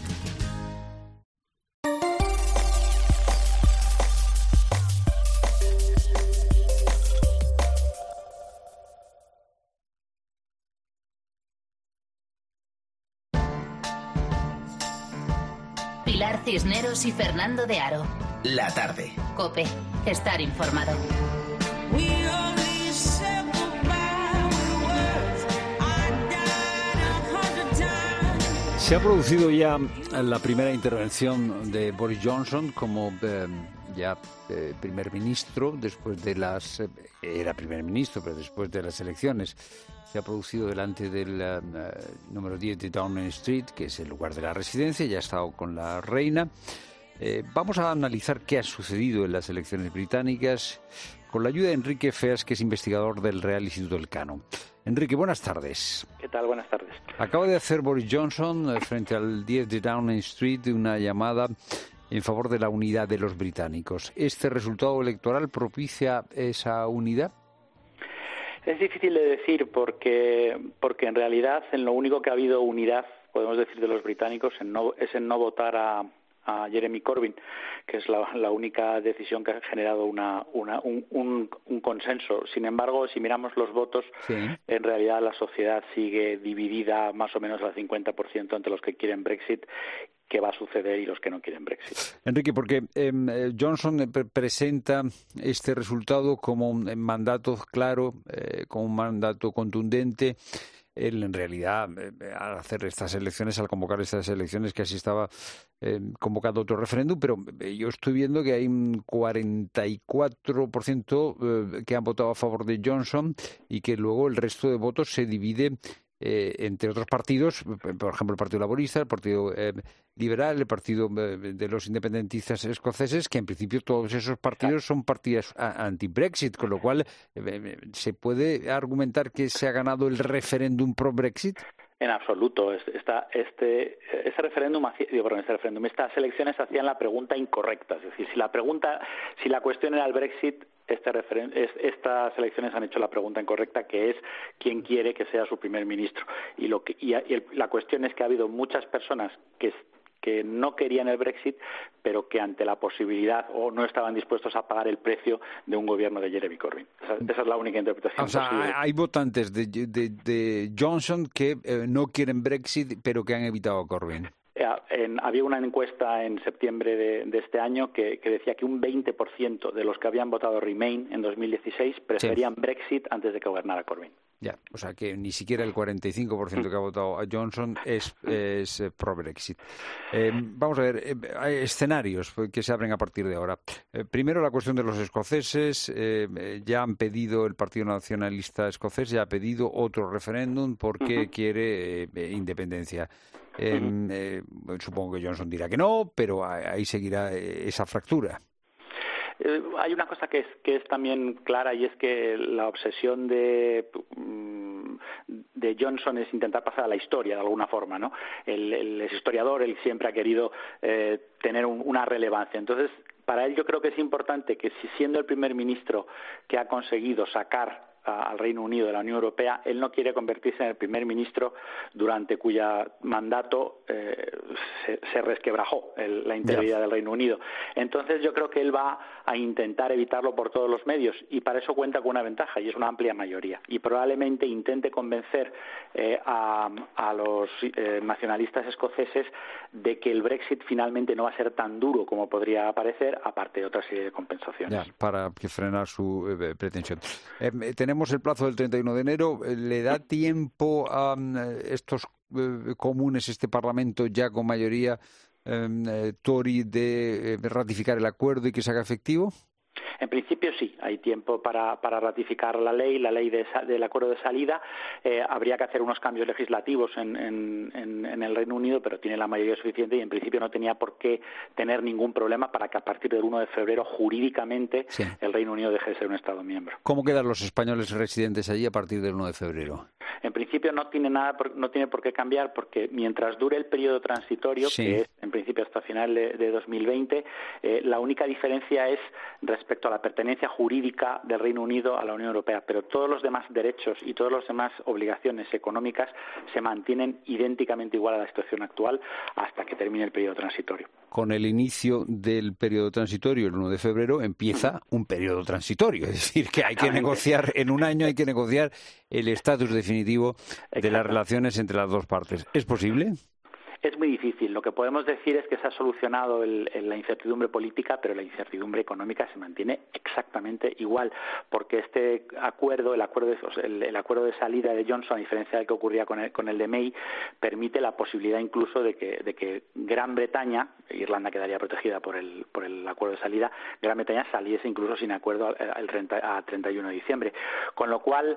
Pilar Cisneros y Fernando de Aro. La tarde. COPE. Estar informado. Se ha producido ya la primera intervención de Boris Johnson como ya primer ministro, después de era primer ministro, pero después de las elecciones. Se ha producido delante del número 10 de Downing Street, que es el lugar de la residencia, ya ha estado con la reina. Vamos a analizar qué ha sucedido en las elecciones británicas con la ayuda de Enrique Feas, que es investigador del Real Instituto Elcano. Enrique, buenas tardes. ¿Qué tal? Buenas tardes. Acaba de hacer Boris Johnson frente al 10 de Downing Street una llamada en favor de la unidad de los británicos. ¿Este resultado electoral propicia esa unidad? Es difícil de decir porque en realidad en lo único que ha habido unidad, podemos decir, de los británicos es en no votar a Jeremy Corbyn, que es la única decisión que ha generado un consenso. Sin embargo, si miramos los votos, sí, en realidad la sociedad sigue dividida más o menos al 50% entre los que quieren Brexit, que va a suceder, y los que no quieren Brexit. Enrique, porque Johnson presenta este resultado como un mandato claro, como un mandato contundente. Él, en realidad, al hacer estas elecciones, al convocar estas elecciones, casi estaba convocando otro referéndum, pero yo estoy viendo que hay un 44% que han votado a favor de Johnson y que luego el resto de votos se divide entre otros partidos, por ejemplo el Partido Laborista, el Partido Liberal, el Partido de los Independentistas Escoceses, que en principio todos esos partidos son partidos anti-Brexit, con lo cual ¿se puede argumentar que se ha ganado el referéndum pro-Brexit? En absoluto. Estas elecciones hacían la pregunta incorrecta. Es decir, si la cuestión era el Brexit, estas elecciones han hecho la pregunta incorrecta, que es quién quiere que sea su primer ministro. Y la cuestión es que ha habido muchas personas que no querían el Brexit, pero que ante la posibilidad o no estaban dispuestos a pagar el precio de un gobierno de Jeremy Corbyn. Esa es la única interpretación posible. Hay votantes de Johnson que no quieren Brexit, pero que han evitado a Corbyn. Había una encuesta en septiembre de este año que decía que un 20% de los que habían votado Remain en 2016 preferían Brexit antes de que gobernara Corbyn. Ya, o sea que ni siquiera el 45% que ha votado a Johnson es pro-Brexit. Vamos a ver, hay escenarios que se abren a partir de ahora. Primero, la cuestión de los escoceses. Ya han pedido, el Partido Nacionalista Escocés ya ha pedido otro referéndum porque quiere independencia. Supongo que Johnson dirá que no, pero ahí seguirá esa fractura. Hay una cosa que es también clara, y es que la obsesión de Johnson es intentar pasar a la historia de alguna forma, ¿no? Él es historiador, él siempre ha querido tener una relevancia. Entonces, para él yo creo que es importante que, si siendo el primer ministro que ha conseguido sacar al Reino Unido de la Unión Europea, él no quiere convertirse en el primer ministro durante cuya mandato se resquebrajó la integridad del Reino Unido. Entonces yo creo que él va a intentar evitarlo por todos los medios, y para eso cuenta con una ventaja, y es una amplia mayoría, y probablemente intente convencer a los nacionalistas escoceses de que el Brexit finalmente no va a ser tan duro como podría parecer, aparte de otra serie de compensaciones. Ya, para frenar su pretensión. Tenemos el plazo del 31 de enero. ¿Le da tiempo a estos comunes, este Parlamento ya con mayoría Tory, de ratificar el acuerdo y que se haga efectivo? En principio sí, hay tiempo para ratificar la ley del acuerdo de salida. Habría que hacer unos cambios legislativos en el Reino Unido, pero tiene la mayoría suficiente, y en principio no tenía por qué tener ningún problema para que a partir del 1 de febrero jurídicamente el Reino Unido deje de ser un Estado miembro. ¿Cómo quedan los españoles residentes allí a partir del 1 de febrero? En principio no tiene por qué cambiar, porque mientras dure el periodo transitorio, que es en principio hasta final de 2020, la única diferencia es respecto a la pertenencia jurídica del Reino Unido a la Unión Europea, pero todos los demás derechos y todas las demás obligaciones económicas se mantienen idénticamente igual a la situación actual hasta que termine el periodo transitorio. Con el inicio del periodo transitorio, el 1 de febrero, empieza un periodo transitorio, es decir, que hay que negociar, en un año hay que negociar el estatus definitivo de las relaciones entre las dos partes. ¿Es posible? Es muy difícil. Lo que podemos decir es que se ha solucionado la incertidumbre política, pero la incertidumbre económica se mantiene exactamente igual, porque este acuerdo, el acuerdo de salida de Johnson, a diferencia del que ocurría con el de May, permite la posibilidad incluso de que Gran Bretaña, Irlanda quedaría protegida por el acuerdo de salida, Gran Bretaña saliese incluso sin acuerdo a 31 de diciembre. Con lo cual,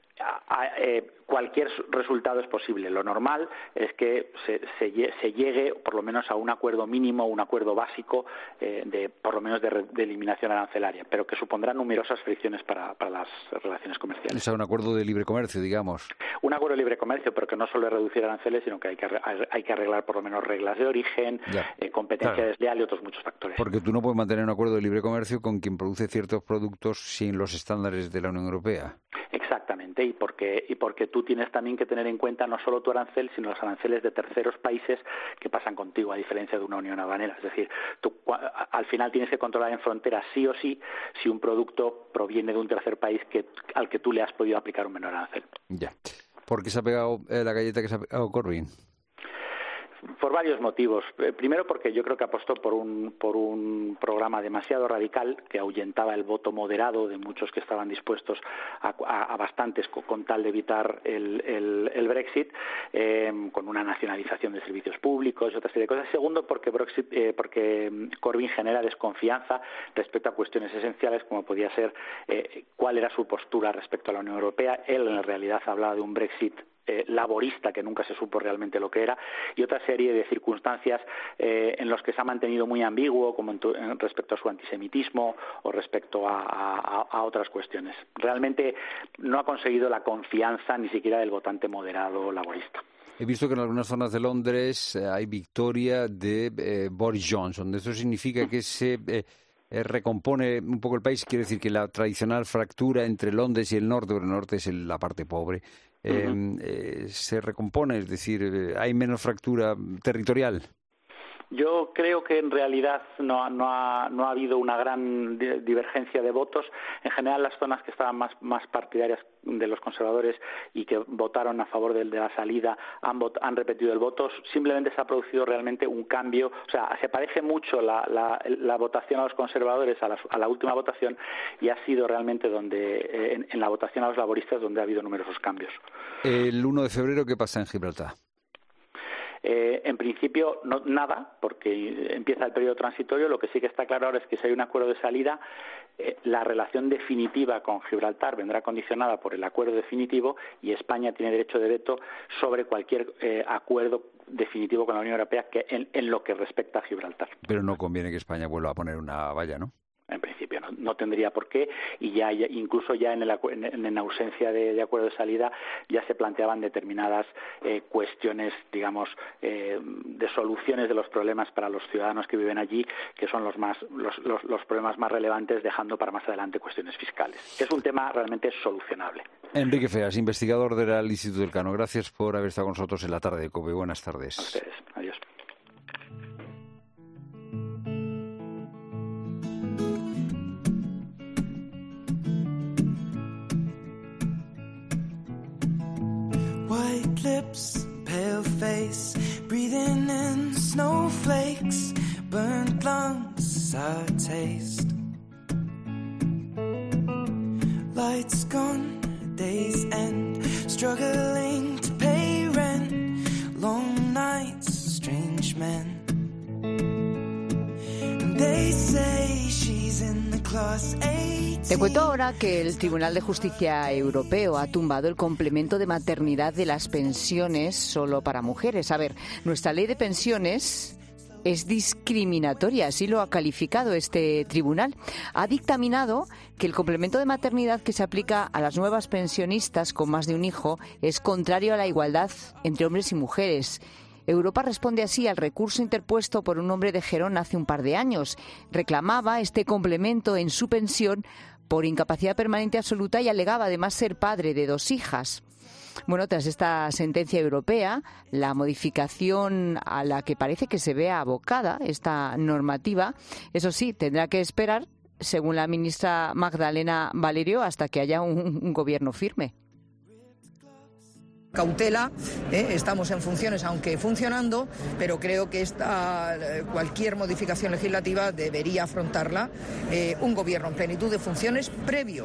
cualquier resultado es posible. Lo normal es que se llegue por lo menos a un acuerdo mínimo, un acuerdo básico por lo menos de eliminación arancelaria, pero que supondrá numerosas fricciones para las relaciones comerciales. O sea, un acuerdo de libre comercio, digamos. Un acuerdo de libre comercio, pero que no solo es reducir aranceles, sino que hay que arreglar por lo menos reglas de origen, competencia desleal y otros muchos factores. Porque tú no puedes mantener un acuerdo de libre comercio con quien produce ciertos productos sin los estándares de la Unión Europea. Exactamente, y porque tú tienes también que tener en cuenta no solo tu arancel, sino los aranceles de terceros países que pasan contigo, a diferencia de una unión aduanera. Es decir, tú al final tienes que controlar en frontera sí o sí si un producto proviene de un tercer país al que tú le has podido aplicar un menor arancel. Ya. ¿Por qué se ha pegado la galleta que se ha pegado Corbyn? Por varios motivos. Primero, porque yo creo que apostó por un programa demasiado radical que ahuyentaba el voto moderado de muchos que estaban dispuestos a bastantes con tal de evitar el Brexit, con una nacionalización de servicios públicos y otra serie de cosas. Segundo, porque Corbyn genera desconfianza respecto a cuestiones esenciales como podía ser cuál era su postura respecto a la Unión Europea. Él en realidad hablaba de un Brexit laborista, que nunca se supo realmente lo que era, y otra serie de circunstancias en los que se ha mantenido muy ambiguo, como respecto a su antisemitismo o respecto a otras cuestiones. Realmente no ha conseguido la confianza ni siquiera del votante moderado laborista. He visto que en algunas zonas de Londres hay victoria de Boris Johnson. Eso significa que se recompone un poco el país. Quiere decir que la tradicional fractura entre Londres y el norte, porque el norte es la parte pobre, se recompone, es decir, hay menos fractura territorial. Yo creo que en realidad no ha habido una gran divergencia de votos. En general, las zonas que estaban más partidarias de los conservadores y que votaron a favor de la salida han repetido el voto. Simplemente se ha producido realmente un cambio. O sea, se parece mucho la votación a los conservadores a la última votación, y ha sido realmente donde en la votación a los laboristas donde ha habido numerosos cambios. El 1 de febrero, ¿qué pasa en Gibraltar? En principio nada, porque empieza el periodo transitorio. Lo que sí que está claro ahora es que si hay un acuerdo de salida, la relación definitiva con Gibraltar vendrá condicionada por el acuerdo definitivo, y España tiene derecho de veto sobre cualquier acuerdo definitivo con la Unión Europea en lo que respecta a Gibraltar. Pero no conviene que España vuelva a poner una valla, ¿no? En principio no tendría por qué, y ya incluso ya en ausencia de acuerdo de salida ya se planteaban determinadas cuestiones, digamos, de soluciones de los problemas para los ciudadanos que viven allí, que son los problemas más relevantes, dejando para más adelante cuestiones fiscales. Es un tema realmente solucionable. Enrique Feas, investigador del Instituto Elcano, gracias por haber estado con nosotros en la tarde de COPE. Buenas tardes. A ustedes. Adiós. White lips, pale face, breathing in snowflakes, burnt lungs, sour taste. Lights gone, days end, struggling to pay rent, long nights, strange men. And they say she's in the class 18. Te cuento ahora que el Tribunal de Justicia Europeo ha tumbado el complemento de maternidad de las pensiones solo para mujeres. A ver, nuestra ley de pensiones es discriminatoria, así lo ha calificado este tribunal. Ha dictaminado que el complemento de maternidad que se aplica a las nuevas pensionistas con más de un hijo es contrario a la igualdad entre hombres y mujeres. Europa responde así al recurso interpuesto por un hombre de Gerona hace un par de años. Reclamaba este complemento en su pensión por incapacidad permanente absoluta y alegaba además ser padre de 2 hijas. Bueno, tras esta sentencia europea, la modificación a la que parece que se ve abocada esta normativa, eso sí, tendrá que esperar, según la ministra Magdalena Valerio, hasta que haya un gobierno firme. Cautela, estamos en funciones, aunque funcionando, pero creo que cualquier modificación legislativa debería afrontarla un gobierno en plenitud de funciones previo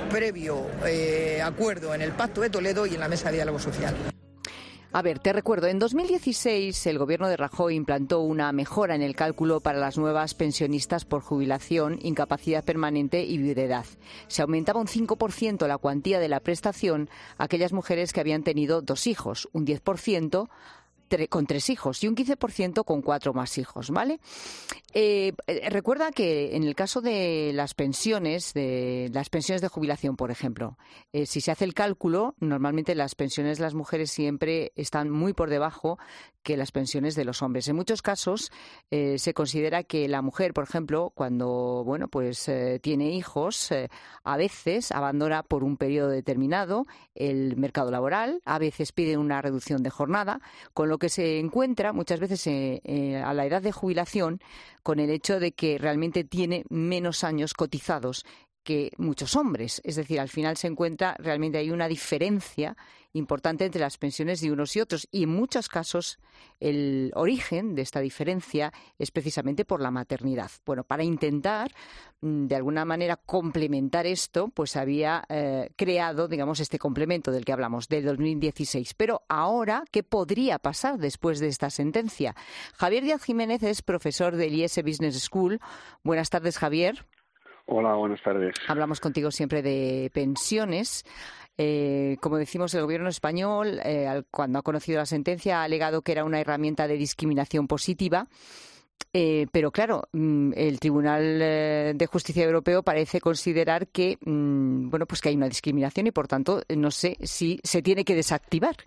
acuerdo en el Pacto de Toledo y en la Mesa de Diálogo Social. A ver, te recuerdo, en 2016 el gobierno de Rajoy implantó una mejora en el cálculo para las nuevas pensionistas por jubilación, incapacidad permanente y viudedad. Se aumentaba un 5% la cuantía de la prestación a aquellas mujeres que habían tenido 2 hijos, un 10% con 3 hijos y un 15% con 4 más hijos, ¿vale? Recuerda que en el caso de las pensiones de jubilación, por ejemplo, si se hace el cálculo, normalmente las pensiones de las mujeres siempre están muy por debajo que las pensiones de los hombres. En muchos casos se considera que la mujer, por ejemplo, cuando tiene hijos, a veces abandona por un periodo determinado el mercado laboral, a veces pide una reducción de jornada, con lo que se encuentra muchas veces a la edad de jubilación con el hecho de que realmente tiene menos años cotizados que muchos hombres. Es decir, al final se encuentra realmente hay una diferencia importante entre las pensiones de unos y otros. Y en muchos casos el origen de esta diferencia es precisamente por la maternidad. Bueno, para intentar de alguna manera complementar esto, pues había creado, digamos, este complemento del que hablamos, del 2016. Pero ahora, ¿qué podría pasar después de esta sentencia? Javier Díaz Jiménez es profesor del IES Business School. Buenas tardes, Javier. Hola, buenas tardes. Hablamos contigo siempre de pensiones. Como decimos, el gobierno español, cuando ha conocido la sentencia, ha alegado que era una herramienta de discriminación positiva. Pero claro, el Tribunal de Justicia Europeo parece considerar que, que hay una discriminación y, por tanto, no sé si se tiene que desactivar.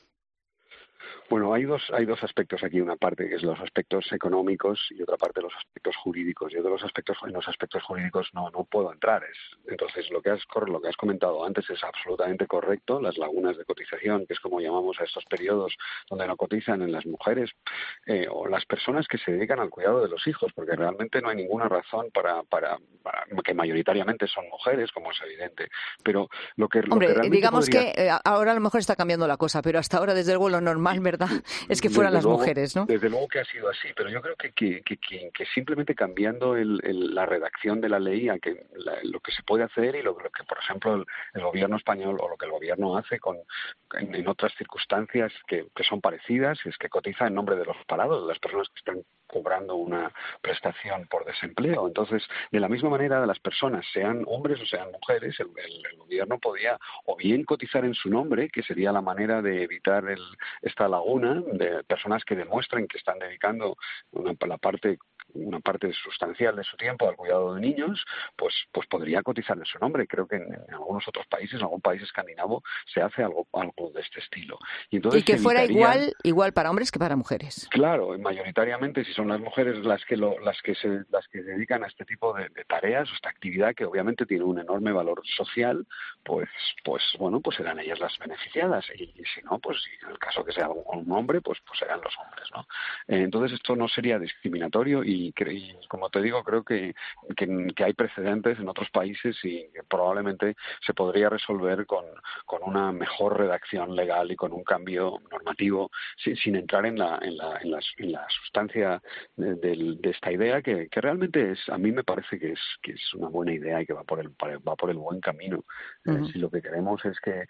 Bueno, hay dos aspectos aquí, una parte que es los aspectos económicos y otra parte los aspectos jurídicos. Yo en los aspectos jurídicos no puedo entrar. Entonces lo que has comentado antes es absolutamente correcto. Las lagunas de cotización, que es como llamamos a estos periodos donde no cotizan en las mujeres o las personas que se dedican al cuidado de los hijos, porque realmente no hay ninguna razón para que mayoritariamente son mujeres, como es evidente. Pero lo que digamos que ahora a lo mejor está cambiando la cosa, pero hasta ahora desde luego lo normal, ¿verdad? Es que fueran las mujeres, ¿no? Desde luego que ha sido así, pero yo creo que simplemente cambiando la redacción de la ley a que lo que se puede hacer y lo que, por ejemplo, el gobierno español o lo que el gobierno hace en otras circunstancias que son parecidas, es que cotiza en nombre de los parados, de las personas que están cobrando una prestación por desempleo. Entonces, de la misma manera, las personas, sean hombres o sean mujeres, el gobierno podía o bien cotizar en su nombre, que sería la manera de evitar esta laguna de personas que demuestren que están dedicando una parte sustancial de su tiempo al cuidado de niños, pues podría cotizar en su nombre. Creo que en algunos otros países, en algún país escandinavo, se hace algo de este estilo. Y que fuera igual para hombres que para mujeres. Claro, mayoritariamente si son las mujeres las que se dedican a este tipo de tareas o esta actividad que obviamente tiene un enorme valor social, pues serán ellas las beneficiadas. Y si no, pues si en el caso que sea un hombre, pues serán los hombres, ¿no? Entonces esto no sería discriminatorio y como te digo, creo que hay precedentes en otros países y que probablemente se podría resolver con una mejor redacción legal y con un cambio normativo sin entrar en la sustancia de esta idea que realmente a mí me parece que es una buena idea y que va por el buen camino. Si lo que queremos es que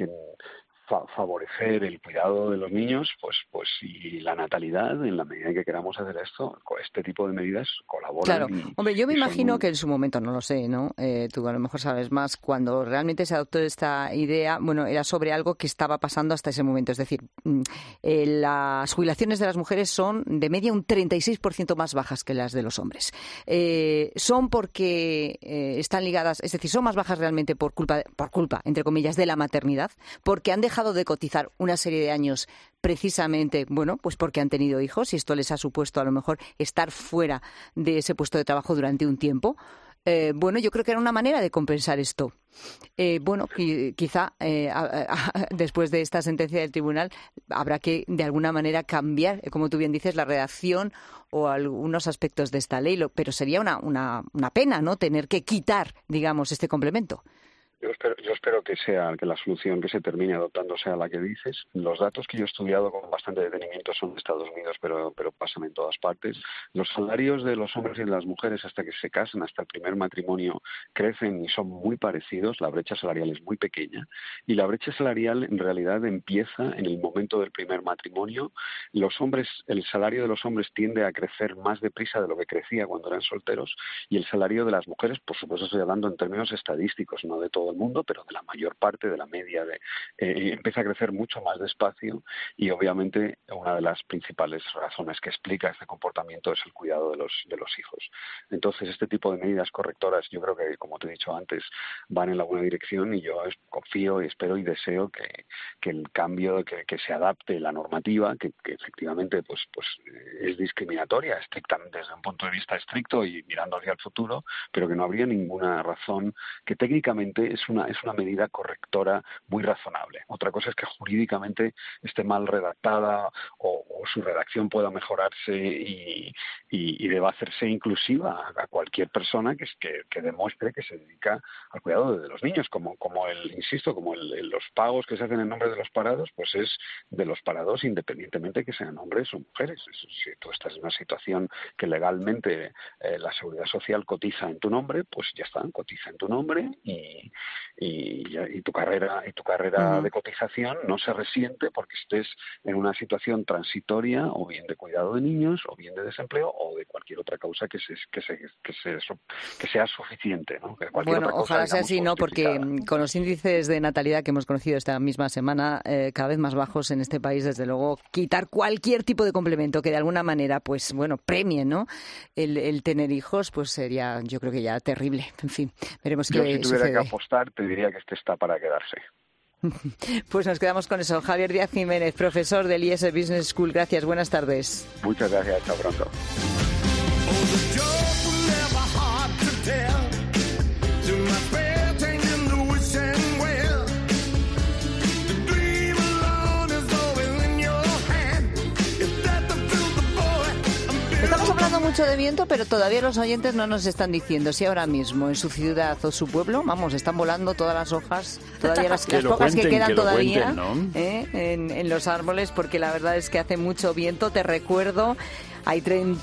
favorecer el cuidado de los niños, pues y la natalidad, en la medida en que queramos hacer esto, con este tipo de medidas colaboran. Claro, hombre, yo me imagino que en su momento, no lo sé, ¿no? Tú a lo mejor sabes más, cuando realmente se adoptó esta idea, era sobre algo que estaba pasando hasta ese momento, es decir, las jubilaciones de las mujeres son de media un 36% más bajas que las de los hombres. Son porque están ligadas, es decir, son más bajas realmente por culpa, entre comillas, de la maternidad, porque han dejado de cotizar una serie de años precisamente, pues porque han tenido hijos y esto les ha supuesto a lo mejor estar fuera de ese puesto de trabajo durante un tiempo. Yo creo que era una manera de compensar esto. Quizá después de esta sentencia del tribunal habrá que de alguna manera cambiar, como tú bien dices, la redacción o algunos aspectos de esta ley, pero sería una pena, ¿no?, tener que quitar, digamos, este complemento. Yo espero que la solución que se termine adoptando sea la que dices. Los datos que yo he estudiado con bastante detenimiento son de Estados Unidos, pero pasan en todas partes. Los salarios de los hombres y de las mujeres hasta que se casan, hasta el primer matrimonio, crecen y son muy parecidos. La brecha salarial es muy pequeña y la brecha salarial en realidad empieza en el momento del primer matrimonio. El salario de los hombres tiende a crecer más deprisa de lo que crecía cuando eran solteros, y el salario de las mujeres, por supuesto estoy hablando en términos estadísticos, no de todo el mundo, pero de la mayor parte de la media, empieza a crecer mucho más despacio, y obviamente una de las principales razones que explica este comportamiento es el cuidado de los hijos. Entonces este tipo de medidas correctoras, yo creo que, como te he dicho antes, van en la buena dirección, y yo confío y espero y deseo que el cambio, que se adapte la normativa, que efectivamente pues es discriminatoria estrictamente desde un punto de vista estricto y mirando hacia el futuro, pero que no habría ninguna razón, que técnicamente es una medida correctora muy razonable. Otra cosa es que jurídicamente esté mal redactada o su redacción pueda mejorarse y deba hacerse inclusiva a cualquier persona que demuestre que se dedica al cuidado de los niños, como los pagos que se hacen en nombre de los parados, pues es de los parados independientemente que sean hombres o mujeres. Si tú estás en una situación que legalmente la Seguridad Social cotiza en tu nombre, pues ya está, cotiza en tu nombre y tu carrera de cotización no se resiente porque estés en una situación transitoria, o bien de cuidado de niños, o bien de desempleo, o de cualquier otra causa que sea suficiente, ¿no? Bueno, ojalá sea así, ¿no? Porque con los índices de natalidad que hemos conocido esta misma semana, cada vez más bajos en este país, desde luego, quitar cualquier tipo de complemento que de alguna manera, pues bueno, premie, ¿no? El tener hijos, pues sería, yo creo que ya terrible. En fin, veremos qué sucede. Yo, si tuviera que apostar, te diría que este está para quedarse. Pues nos quedamos con eso. Javier Díaz Jiménez, profesor del IES Business School. Gracias, buenas tardes. Muchas gracias, hasta pronto. Estamos hablando mucho de viento, pero todavía los oyentes no nos están diciendo si ahora mismo en su ciudad o su pueblo, vamos, están volando todas las hojas, todavía las pocas que quedan todavía, ¿no? En los árboles, porque la verdad es que hace mucho viento. Te recuerdo, hay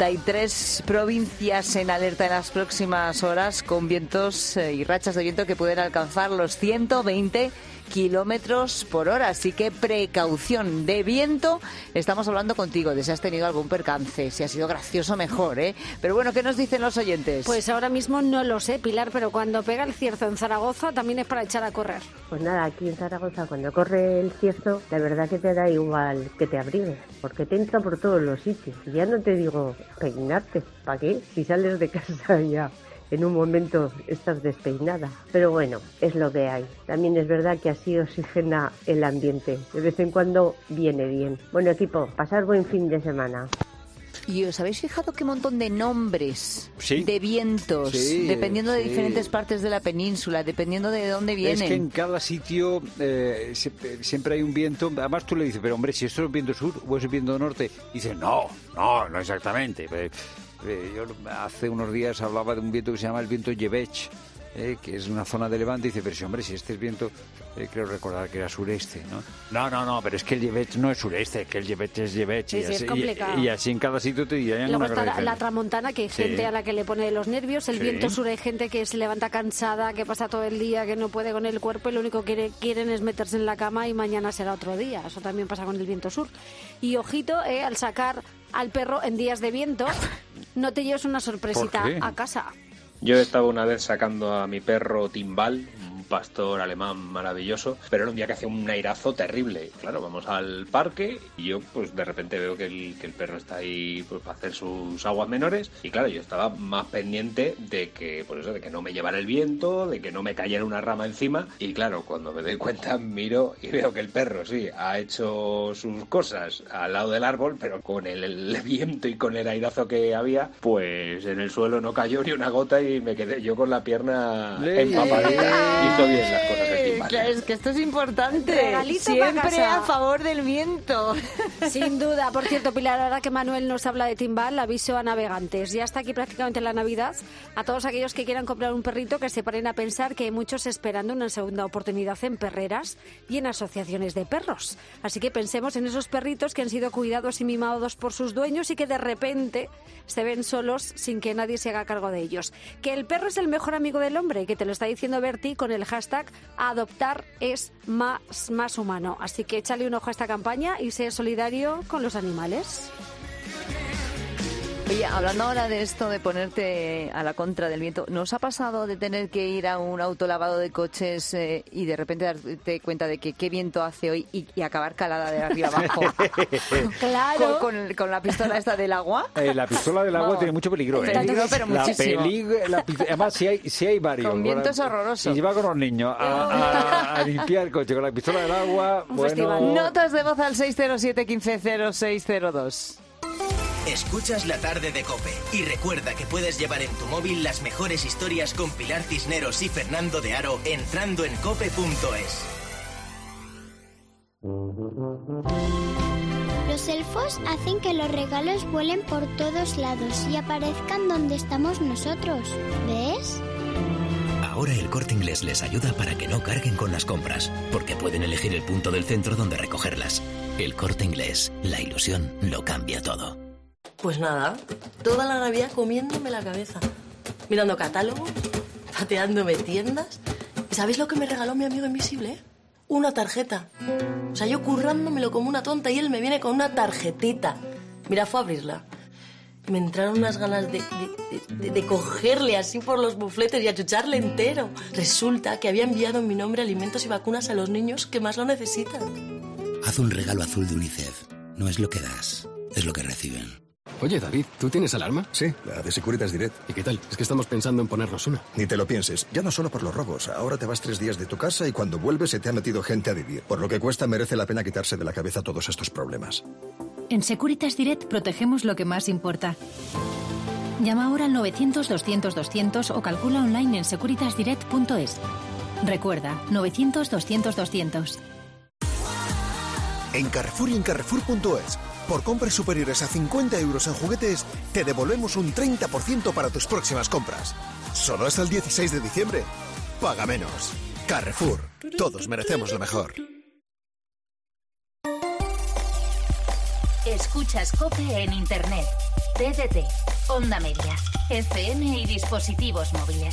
33 provincias en alerta en las próximas horas, con vientos y rachas de viento que pueden alcanzar los 120 kilómetros por hora, así que precaución. De viento estamos hablando contigo, de si has tenido algún percance, si ha sido gracioso mejor, ¿eh? Pero bueno, ¿qué nos dicen los oyentes? Pues ahora mismo no lo sé, Pilar, pero cuando pega el cierzo en Zaragoza también es para echar a correr. Pues nada, aquí en Zaragoza cuando corre el cierzo, la verdad que te da igual que te abrigues, porque te entra por todos los sitios. Y ya no te digo peinarte, ¿para qué? Si sales de casa ya en un momento estás despeinada. Pero bueno, es lo que hay. También es verdad que así oxigena el ambiente. De vez en cuando viene bien. Bueno, equipo, pasar buen fin de semana. ¿Y os habéis fijado qué montón de nombres de vientos, dependiendo de diferentes partes de la península, dependiendo de dónde vienen? Es que en cada sitio siempre hay un viento. Además tú le dices, pero hombre, si esto es el viento sur o es el viento norte, dice, no exactamente. Yo hace unos días hablaba de un viento que se llama el viento Yebech, que es una zona de Levante, y dice, pero si hombre, si este es viento, creo recordar que era sureste, ¿no? No, pero es que el Yebech no es sureste, que el Yebech es Yebech. Sí, es complicado. Y así en cada sitio te dirían. Luego está la tramontana, que hay gente a la que le pone los nervios. El viento sur, hay gente que se levanta cansada, que pasa todo el día, que no puede con el cuerpo y lo único que quieren es meterse en la cama y mañana será otro día. Eso también pasa con el viento sur. Y ojito, al sacar al perro en días de viento, no te lleves una sorpresita a casa. Yo estaba una vez sacando a mi perro Timbal, un pastor alemán maravilloso, pero era un día que hacía un airazo terrible. Claro, vamos al parque y yo pues de repente veo que el perro está ahí pues para hacer sus aguas menores, y claro, yo estaba más pendiente de que de que no me llevara el viento, de que no me cayera una rama encima, y claro, cuando me doy cuenta miro y veo que el perro sí ha hecho sus cosas al lado del árbol, pero con el viento y con el airazo que había, pues en el suelo no cayó ni una gota y me quedé yo con la pierna empapadita. viento bien las cosas del timbal. Claro, es que esto es importante. Regalito Siempre pa' casa. a favor del viento. Sin duda. Por cierto, Pilar, ahora que Manuel nos habla de timbal, aviso a navegantes. Ya está aquí prácticamente la Navidad. A todos aquellos que quieran comprar un perrito, que se paren a pensar que hay muchos esperando una segunda oportunidad en perreras y en asociaciones de perros. Así que pensemos en esos perritos que han sido cuidados y mimados por sus dueños y que de repente se ven solos sin que nadie se haga cargo de ellos. Que el perro es el mejor amigo del hombre, que te lo está diciendo Berti con el hashtag adoptar es más humano. Así que échale un ojo a esta campaña y sé solidario con los animales. Oye, hablando ahora de esto de ponerte a la contra del viento, ¿no os ha pasado de tener que ir a un autolavado de coches y de repente darte cuenta de que qué viento hace hoy y acabar calada de arriba abajo? Claro. Con la pistola esta del agua. La pistola del agua tiene mucho peligro. Peligro, pero muchísimo. Además, si hay varios. Con vientos horrorosos. Si va con los niños a limpiar el coche con la pistola del agua, Notas de voz al 607 15 0602. Escuchas La Tarde de COPE y recuerda que puedes llevar en tu móvil las mejores historias con Pilar Cisneros y Fernando de Aro entrando en cope.es. Los elfos hacen que los regalos vuelen por todos lados y aparezcan donde estamos nosotros. ¿Ves? Ahora el Corte Inglés les ayuda para que no carguen con las compras, porque pueden elegir el punto del centro donde recogerlas. El Corte Inglés, la ilusión lo cambia todo. Pues nada, toda la Navidad comiéndome la cabeza, mirando catálogos, pateándome tiendas. ¿Y sabéis lo que me regaló mi amigo invisible? Una tarjeta. O sea, yo currándomelo como una tonta y él me viene con una tarjetita. Mira, fue a abrirla. Me entraron unas ganas de cogerle así por los bufletes y achucharle entero. Resulta que había enviado en mi nombre alimentos y vacunas a los niños que más lo necesitan. Haz un regalo azul de UNICEF. No es lo que das, es lo que reciben. Oye, David, ¿tú tienes alarma? Sí, la de Securitas Direct. ¿Y qué tal? Es que estamos pensando en ponernos una. Ni te lo pienses. Ya no solo por los robos. Ahora te vas 3 días de tu casa y cuando vuelves se te ha metido gente a vivir. Por lo que cuesta, merece la pena quitarse de la cabeza todos estos problemas. En Securitas Direct protegemos lo que más importa. Llama ahora al 900-200-200 o calcula online en securitasdirect.es. Recuerda, 900-200-200. En Carrefour y en Carrefour.es, por compras superiores a 50 euros en juguetes, te devolvemos un 30% para tus próximas compras. Solo hasta el 16 de diciembre. Paga menos. Carrefour. Todos merecemos lo mejor. Escuchas COPE en Internet, TDT, Onda Media, FM y dispositivos móviles.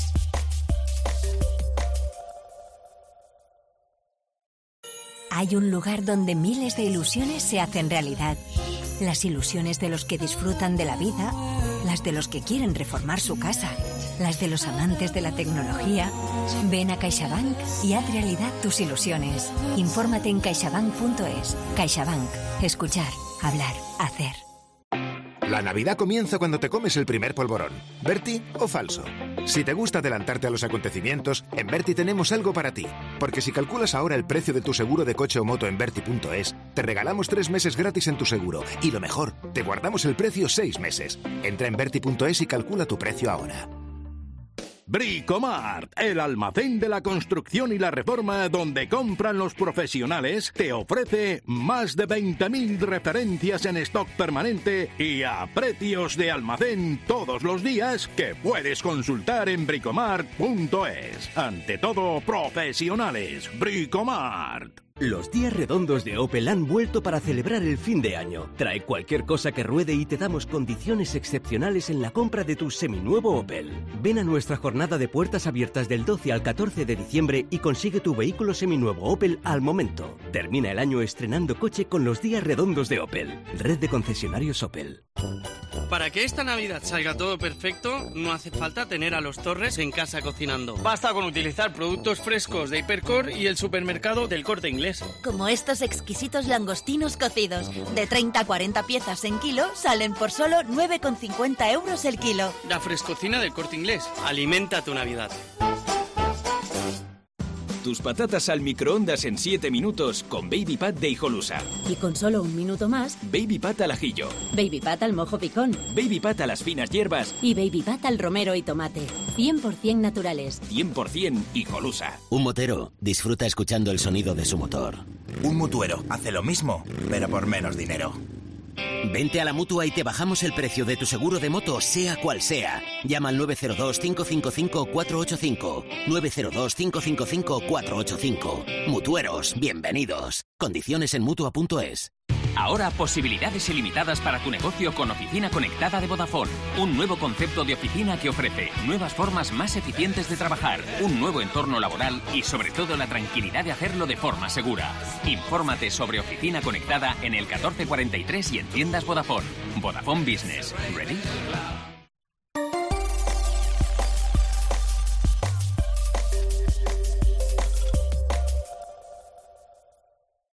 Hay un lugar donde miles de ilusiones se hacen realidad. Las ilusiones de los que disfrutan de la vida, las de los que quieren reformar su casa, las de los amantes de la tecnología. Ven a CaixaBank y haz realidad tus ilusiones. Infórmate en caixabank.es. CaixaBank. Escuchar, hablar, hacer. La Navidad comienza cuando te comes el primer polvorón. ¿Berti o falso? Si te gusta adelantarte a los acontecimientos, en Berti tenemos algo para ti. Porque si calculas ahora el precio de tu seguro de coche o moto en Berti.es, te regalamos 3 meses gratis en tu seguro. Y lo mejor, te guardamos el precio 6 meses. Entra en Berti.es y calcula tu precio ahora. Bricomart, el almacén de la construcción y la reforma donde compran los profesionales, te ofrece más de 20.000 referencias en stock permanente y a precios de almacén todos los días que puedes consultar en bricomart.es. Ante todo, profesionales. Bricomart. Los días redondos de Opel han vuelto para celebrar el fin de año. Trae cualquier cosa que ruede y te damos condiciones excepcionales en la compra de tu seminuevo Opel. Ven a nuestra jornada de puertas abiertas del 12 al 14 de diciembre y consigue tu vehículo seminuevo Opel al momento. Termina el año estrenando coche con los días redondos de Opel. Red de concesionarios Opel. Para que esta Navidad salga todo perfecto, no hace falta tener a los Torres en casa cocinando. Basta con utilizar productos frescos de Hipercor y el supermercado del Corte Inglés. Como estos exquisitos langostinos cocidos. De 30 a 40 piezas en kilo, salen por solo 9,50 euros el kilo. La frescocina del Corte Inglés. Alimenta tu Navidad. tus patatas al microondas en 7 minutos con Baby Pat de Hijolusa. Y con solo un minuto más, Baby Pat al ajillo. Baby Pat al mojo picón. Baby Pat a las finas hierbas. Y Baby Pat al romero y tomate. 100% naturales. 100% Hijolusa. Un motero disfruta escuchando el sonido de su motor. Un mutuero hace lo mismo, pero por menos dinero. Vente a la Mutua y te bajamos el precio de tu seguro de moto, sea cual sea. Llama al 902-555-485. 902-555-485. Mutueros, bienvenidos. Condiciones en Mutua.es. Ahora posibilidades ilimitadas para tu negocio con Oficina Conectada de Vodafone. Un nuevo concepto de oficina que ofrece nuevas formas más eficientes de trabajar, un nuevo entorno laboral y sobre todo la tranquilidad de hacerlo de forma segura. Infórmate sobre Oficina Conectada en el 1443 y en tiendas Vodafone. Vodafone Business. ¿Ready?